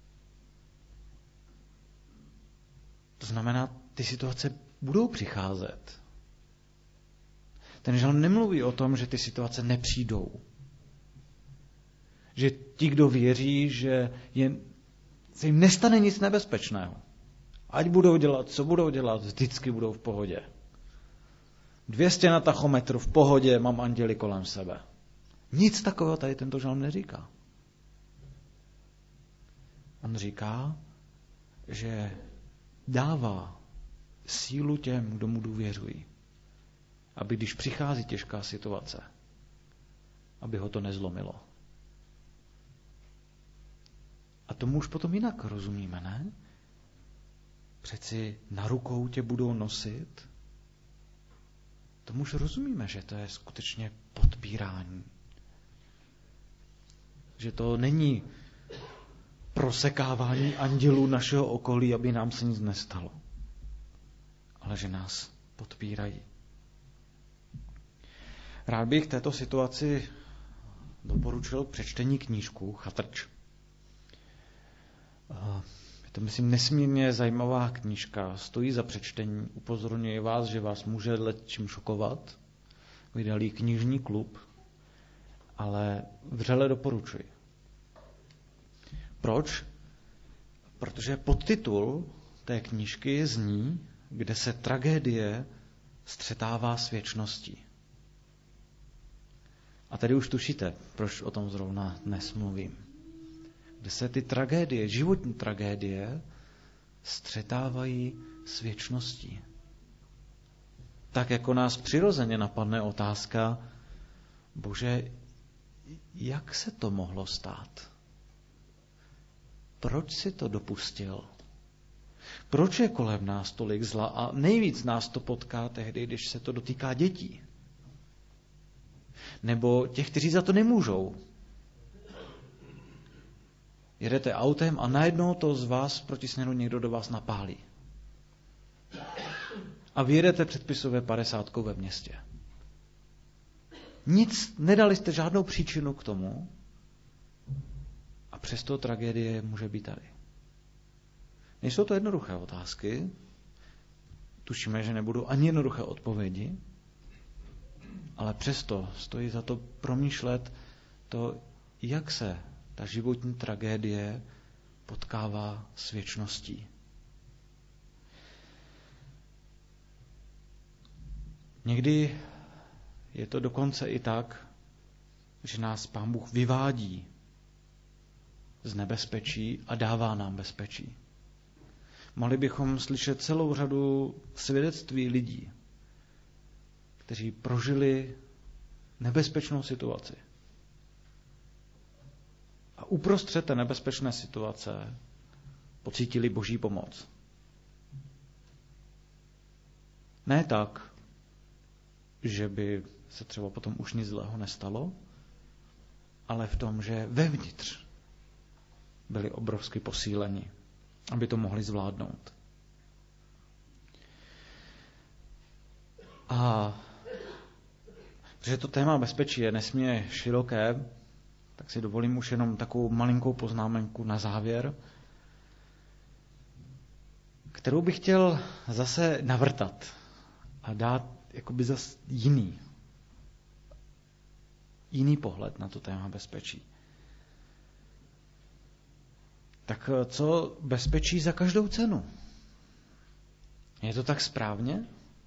To znamená, ty situace budou přicházet. Ten žalm nemluví o tom, že ty situace nepřijdou. Že ti, kdo věří, že se jim nestane nic nebezpečného. Ať budou dělat, co budou dělat, vždycky budou v pohodě. 200 na tachometru v pohodě, mám anděli kolem sebe. Nic takového tady tento žalm neříká. On říká, že dává sílu těm, kdo mu důvěřují. Aby když přichází těžká situace, aby ho to nezlomilo. A tomu už potom jinak rozumíme, ne? Přeci na rukou tě budou nosit. Tomu už rozumíme, že to je skutečně podpírání. Že to není prosekávání andělů našeho okolí, aby nám se nic nestalo. Ale že nás podpírají. Rád bych v této situaci doporučil k přečtení knížku Chatrč. Je to, myslím, nesmírně zajímavá knížka. Stojí za přečtení. Upozorňuji vás, že vás může čím šokovat. Vydal knižní klub, ale vřele doporučuji. Proč? Protože podtitul té knížky zní, kde se tragédie střetává s věčností. A tady už tušíte, proč o tom zrovna dnes mluvím. Kde se ty tragédie, životní tragédie, střetávají s věčností. Tak jako nás přirozeně napadne otázka, Bože, jak se to mohlo stát? Proč si to dopustil? Proč je kolem nás tolik zla a nejvíc nás to potká tehdy, když se to dotýká dětí? Nebo těch, kteří za to nemůžou. Jedete autem a najednou to z vás proti směru někdo do vás napálí. A vy jedete předpisové 50 ve městě. Nic, nedali jste žádnou příčinu k tomu a přesto tragédie může být tady. Nejsou to jednoduché otázky, tušíme, že nebudou ani jednoduché odpovědi, ale přesto stojí za to promýšlet to, jak se ta životní tragédie potkává s věčností. Někdy je to dokonce i tak, že nás Pán Bůh vyvádí z nebezpečí a dává nám bezpečí. Mohli bychom slyšet celou řadu svědectví lidí, kteří prožili nebezpečnou situaci. A uprostřed té nebezpečné situace pocítili Boží pomoc. Ne tak, že by se třeba potom už nic zlého nestalo, ale v tom, že vevnitř byli obrovsky posíleni, aby to mohli zvládnout. A protože to téma bezpečí je nesmírně široké, tak si dovolím už jenom takovou malinkou poznámenku na závěr, kterou bych chtěl zase navrtat a dát jakoby zase jiný pohled na to téma bezpečí. Tak co bezpečí za každou cenu? Je to tak správně?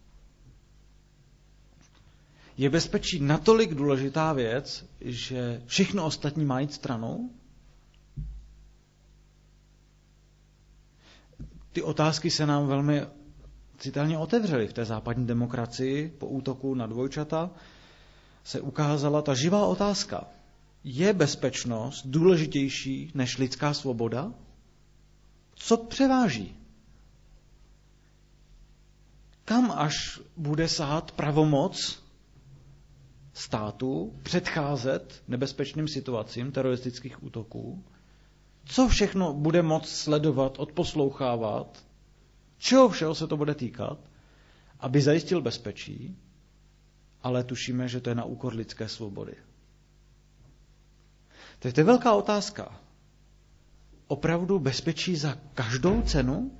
Je bezpečí natolik důležitá věc, že všechno ostatní má jít stranou? Ty otázky se nám velmi citelně otevřely v té západní demokracii. Po útoku na dvojčata se ukázala ta živá otázka. Je bezpečnost důležitější než lidská svoboda? Co převáží? Kam až bude sahat pravomoc státu předcházet nebezpečným situacím teroristických útoků? Co všechno bude moct sledovat, odposlouchávat? Čeho všeho se to bude týkat, aby zajistil bezpečí, ale tušíme, že to je na úkor lidské svobody. To je velká otázka. Opravdu bezpečí za každou cenu?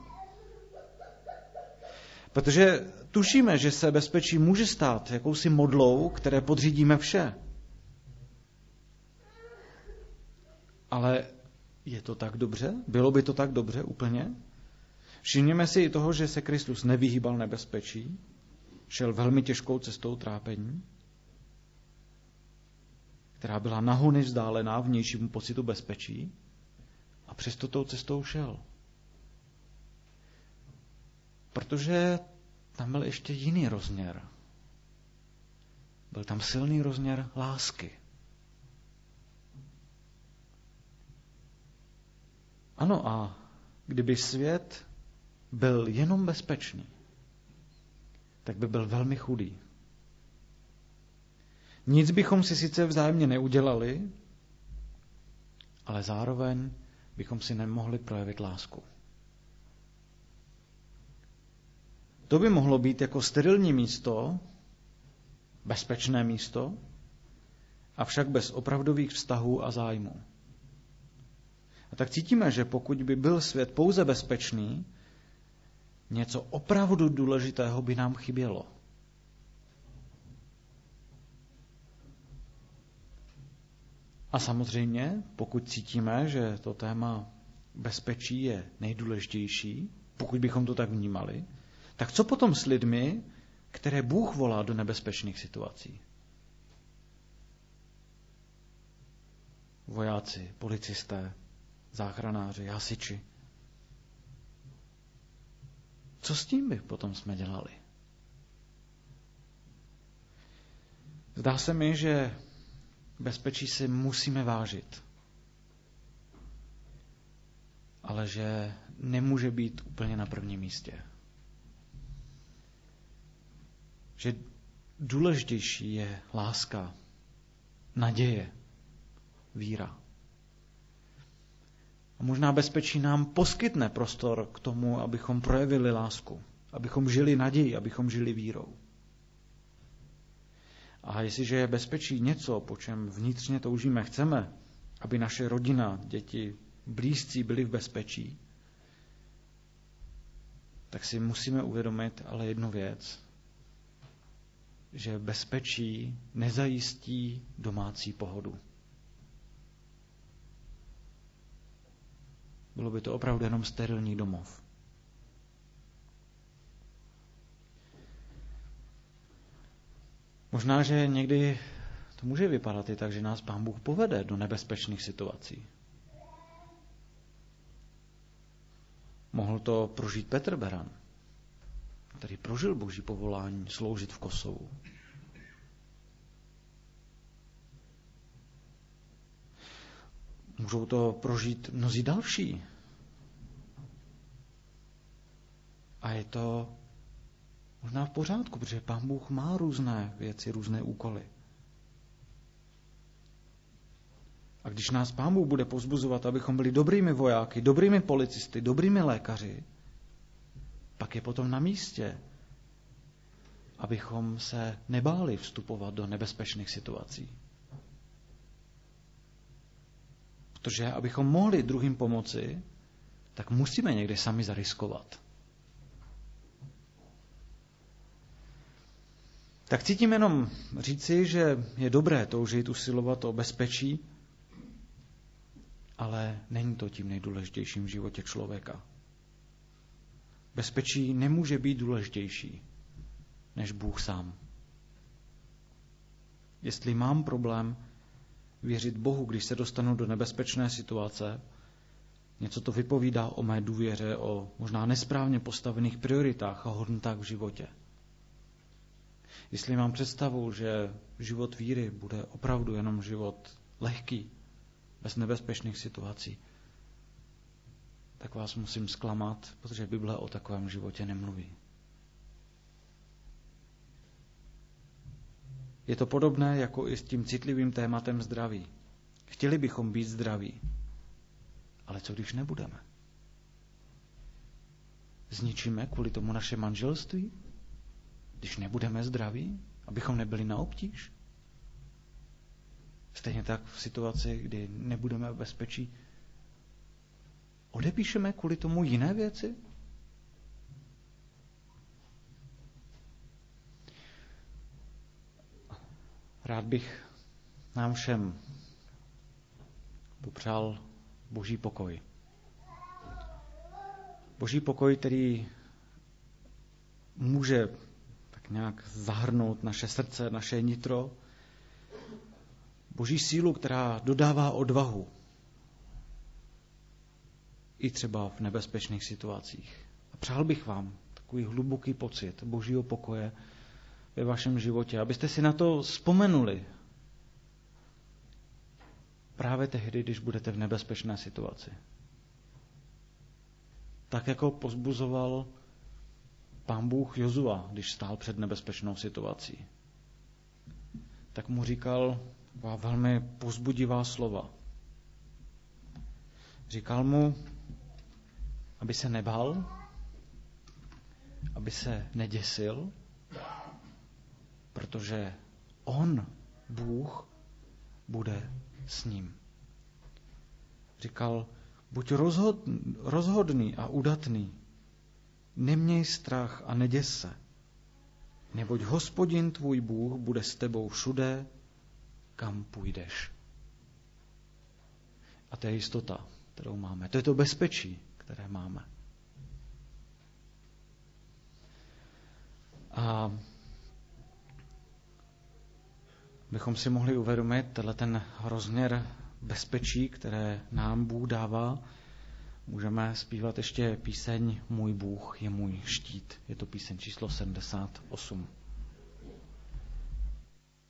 Protože tušíme, že se bezpečí může stát jakousi modlou, které podřídíme vše. Ale je to tak dobře? Bylo by to tak dobře úplně? Všimněme si i toho, že se Kristus nevyhýbal nebezpečí, šel velmi těžkou cestou trápení, která byla nahony vzdálená vnějšímu pocitu bezpečí, a přesto tou cestou šel. Protože tam byl ještě jiný rozměr. Byl tam silný rozměr lásky. Ano, a kdyby svět byl jenom bezpečný, tak by byl velmi chudý. Nic bychom si sice vzájemně neudělali, ale zároveň bychom si nemohli projevit lásku. To by mohlo být jako sterilní místo, bezpečné místo, avšak bez opravdových vztahů a zájmů. A tak cítíme, že pokud by byl svět pouze bezpečný, něco opravdu důležitého by nám chybělo. A samozřejmě, pokud cítíme, že to téma bezpečí je nejdůležitější, pokud bychom to tak vnímali, tak co potom s lidmi, které Bůh volá do nebezpečných situací? Vojáci, policisté, záchranáři, hasiči. Co s tím by potom jsme dělali? Zdá se mi, že bezpečí si musíme vážit, ale že nemůže být úplně na prvním místě. Že důležitější je láska, naděje, víra. A možná bezpečí nám poskytne prostor k tomu, abychom projevili lásku, abychom žili naději, abychom žili vírou. A jestliže je bezpečí něco, po čem vnitřně toužíme, chceme, aby naše rodina, děti, blízcí byli v bezpečí, tak si musíme uvědomit ale jednu věc, že bezpečí nezajistí domácí pohodu. Bylo by to opravdu jenom sterilní domov. Možná, že někdy to může vypadat i tak, že nás Pán Bůh povede do nebezpečných situací. Mohl to prožít Petr Beran, který prožil Boží povolání sloužit v Kosovu. Můžou to prožít mnozí další. A je to možná v pořádku, protože Pán Bůh má různé věci, různé úkoly. A když nás Pán Bůh bude povzbuzovat, abychom byli dobrými vojáky, dobrými policisty, dobrými lékaři, pak je potom na místě, abychom se nebáli vstupovat do nebezpečných situací. Protože abychom mohli druhým pomoci, tak musíme někde sami zariskovat. Tak cítím jenom říci, že je dobré toužit, usilovat o bezpečí, ale není to tím nejdůležitějším v životě člověka. Bezpečí nemůže být důležitější než Bůh sám. Jestli mám problém věřit Bohu, když se dostanu do nebezpečné situace, něco to vypovídá o mé důvěře, o možná nesprávně postavených prioritách a hodnotách v životě. Jestli mám představu, že život víry bude opravdu jenom život lehký, bez nebezpečných situací, tak vás musím zklamat, protože Bible o takovém životě nemluví. Je to podobné jako i s tím citlivým tématem zdraví. Chtěli bychom být zdraví, ale co když nebudeme? Zničíme kvůli tomu naše manželství, když nebudeme zdraví, abychom nebyli na obtíž? Stejně tak v situaci, kdy nebudeme v bezpečí, odepíšeme kvůli tomu jiné věci? Rád bych nám všem popřál Boží pokoj. Boží pokoj, který může tak nějak zahrnout naše srdce, naše nitro. Boží sílu, která dodává odvahu. I třeba v nebezpečných situacích. A přál bych vám takový hluboký pocit Božího pokoje ve vašem životě, abyste si na to vzpomenuli právě tehdy, když budete v nebezpečné situaci. Tak jako povzbuzoval Pán Bůh Jozua, když stál před nebezpečnou situací. Tak mu říkal velmi povzbudivá slova. Říkal mu, aby se nebál, aby se neděsil, protože on, Bůh, bude s ním. Říkal, buď rozhodný a udatný, neměj strach a neděs se, neboť Hospodin tvůj Bůh bude s tebou všude, kam půjdeš. A to je jistota, kterou máme. To je to bezpečí, které máme. A bychom si mohli uvědomit ten rozměr bezpečí, které nám Bůh dává, můžeme zpívat ještě píseň Můj Bůh je můj štít. Je to píseň číslo 78.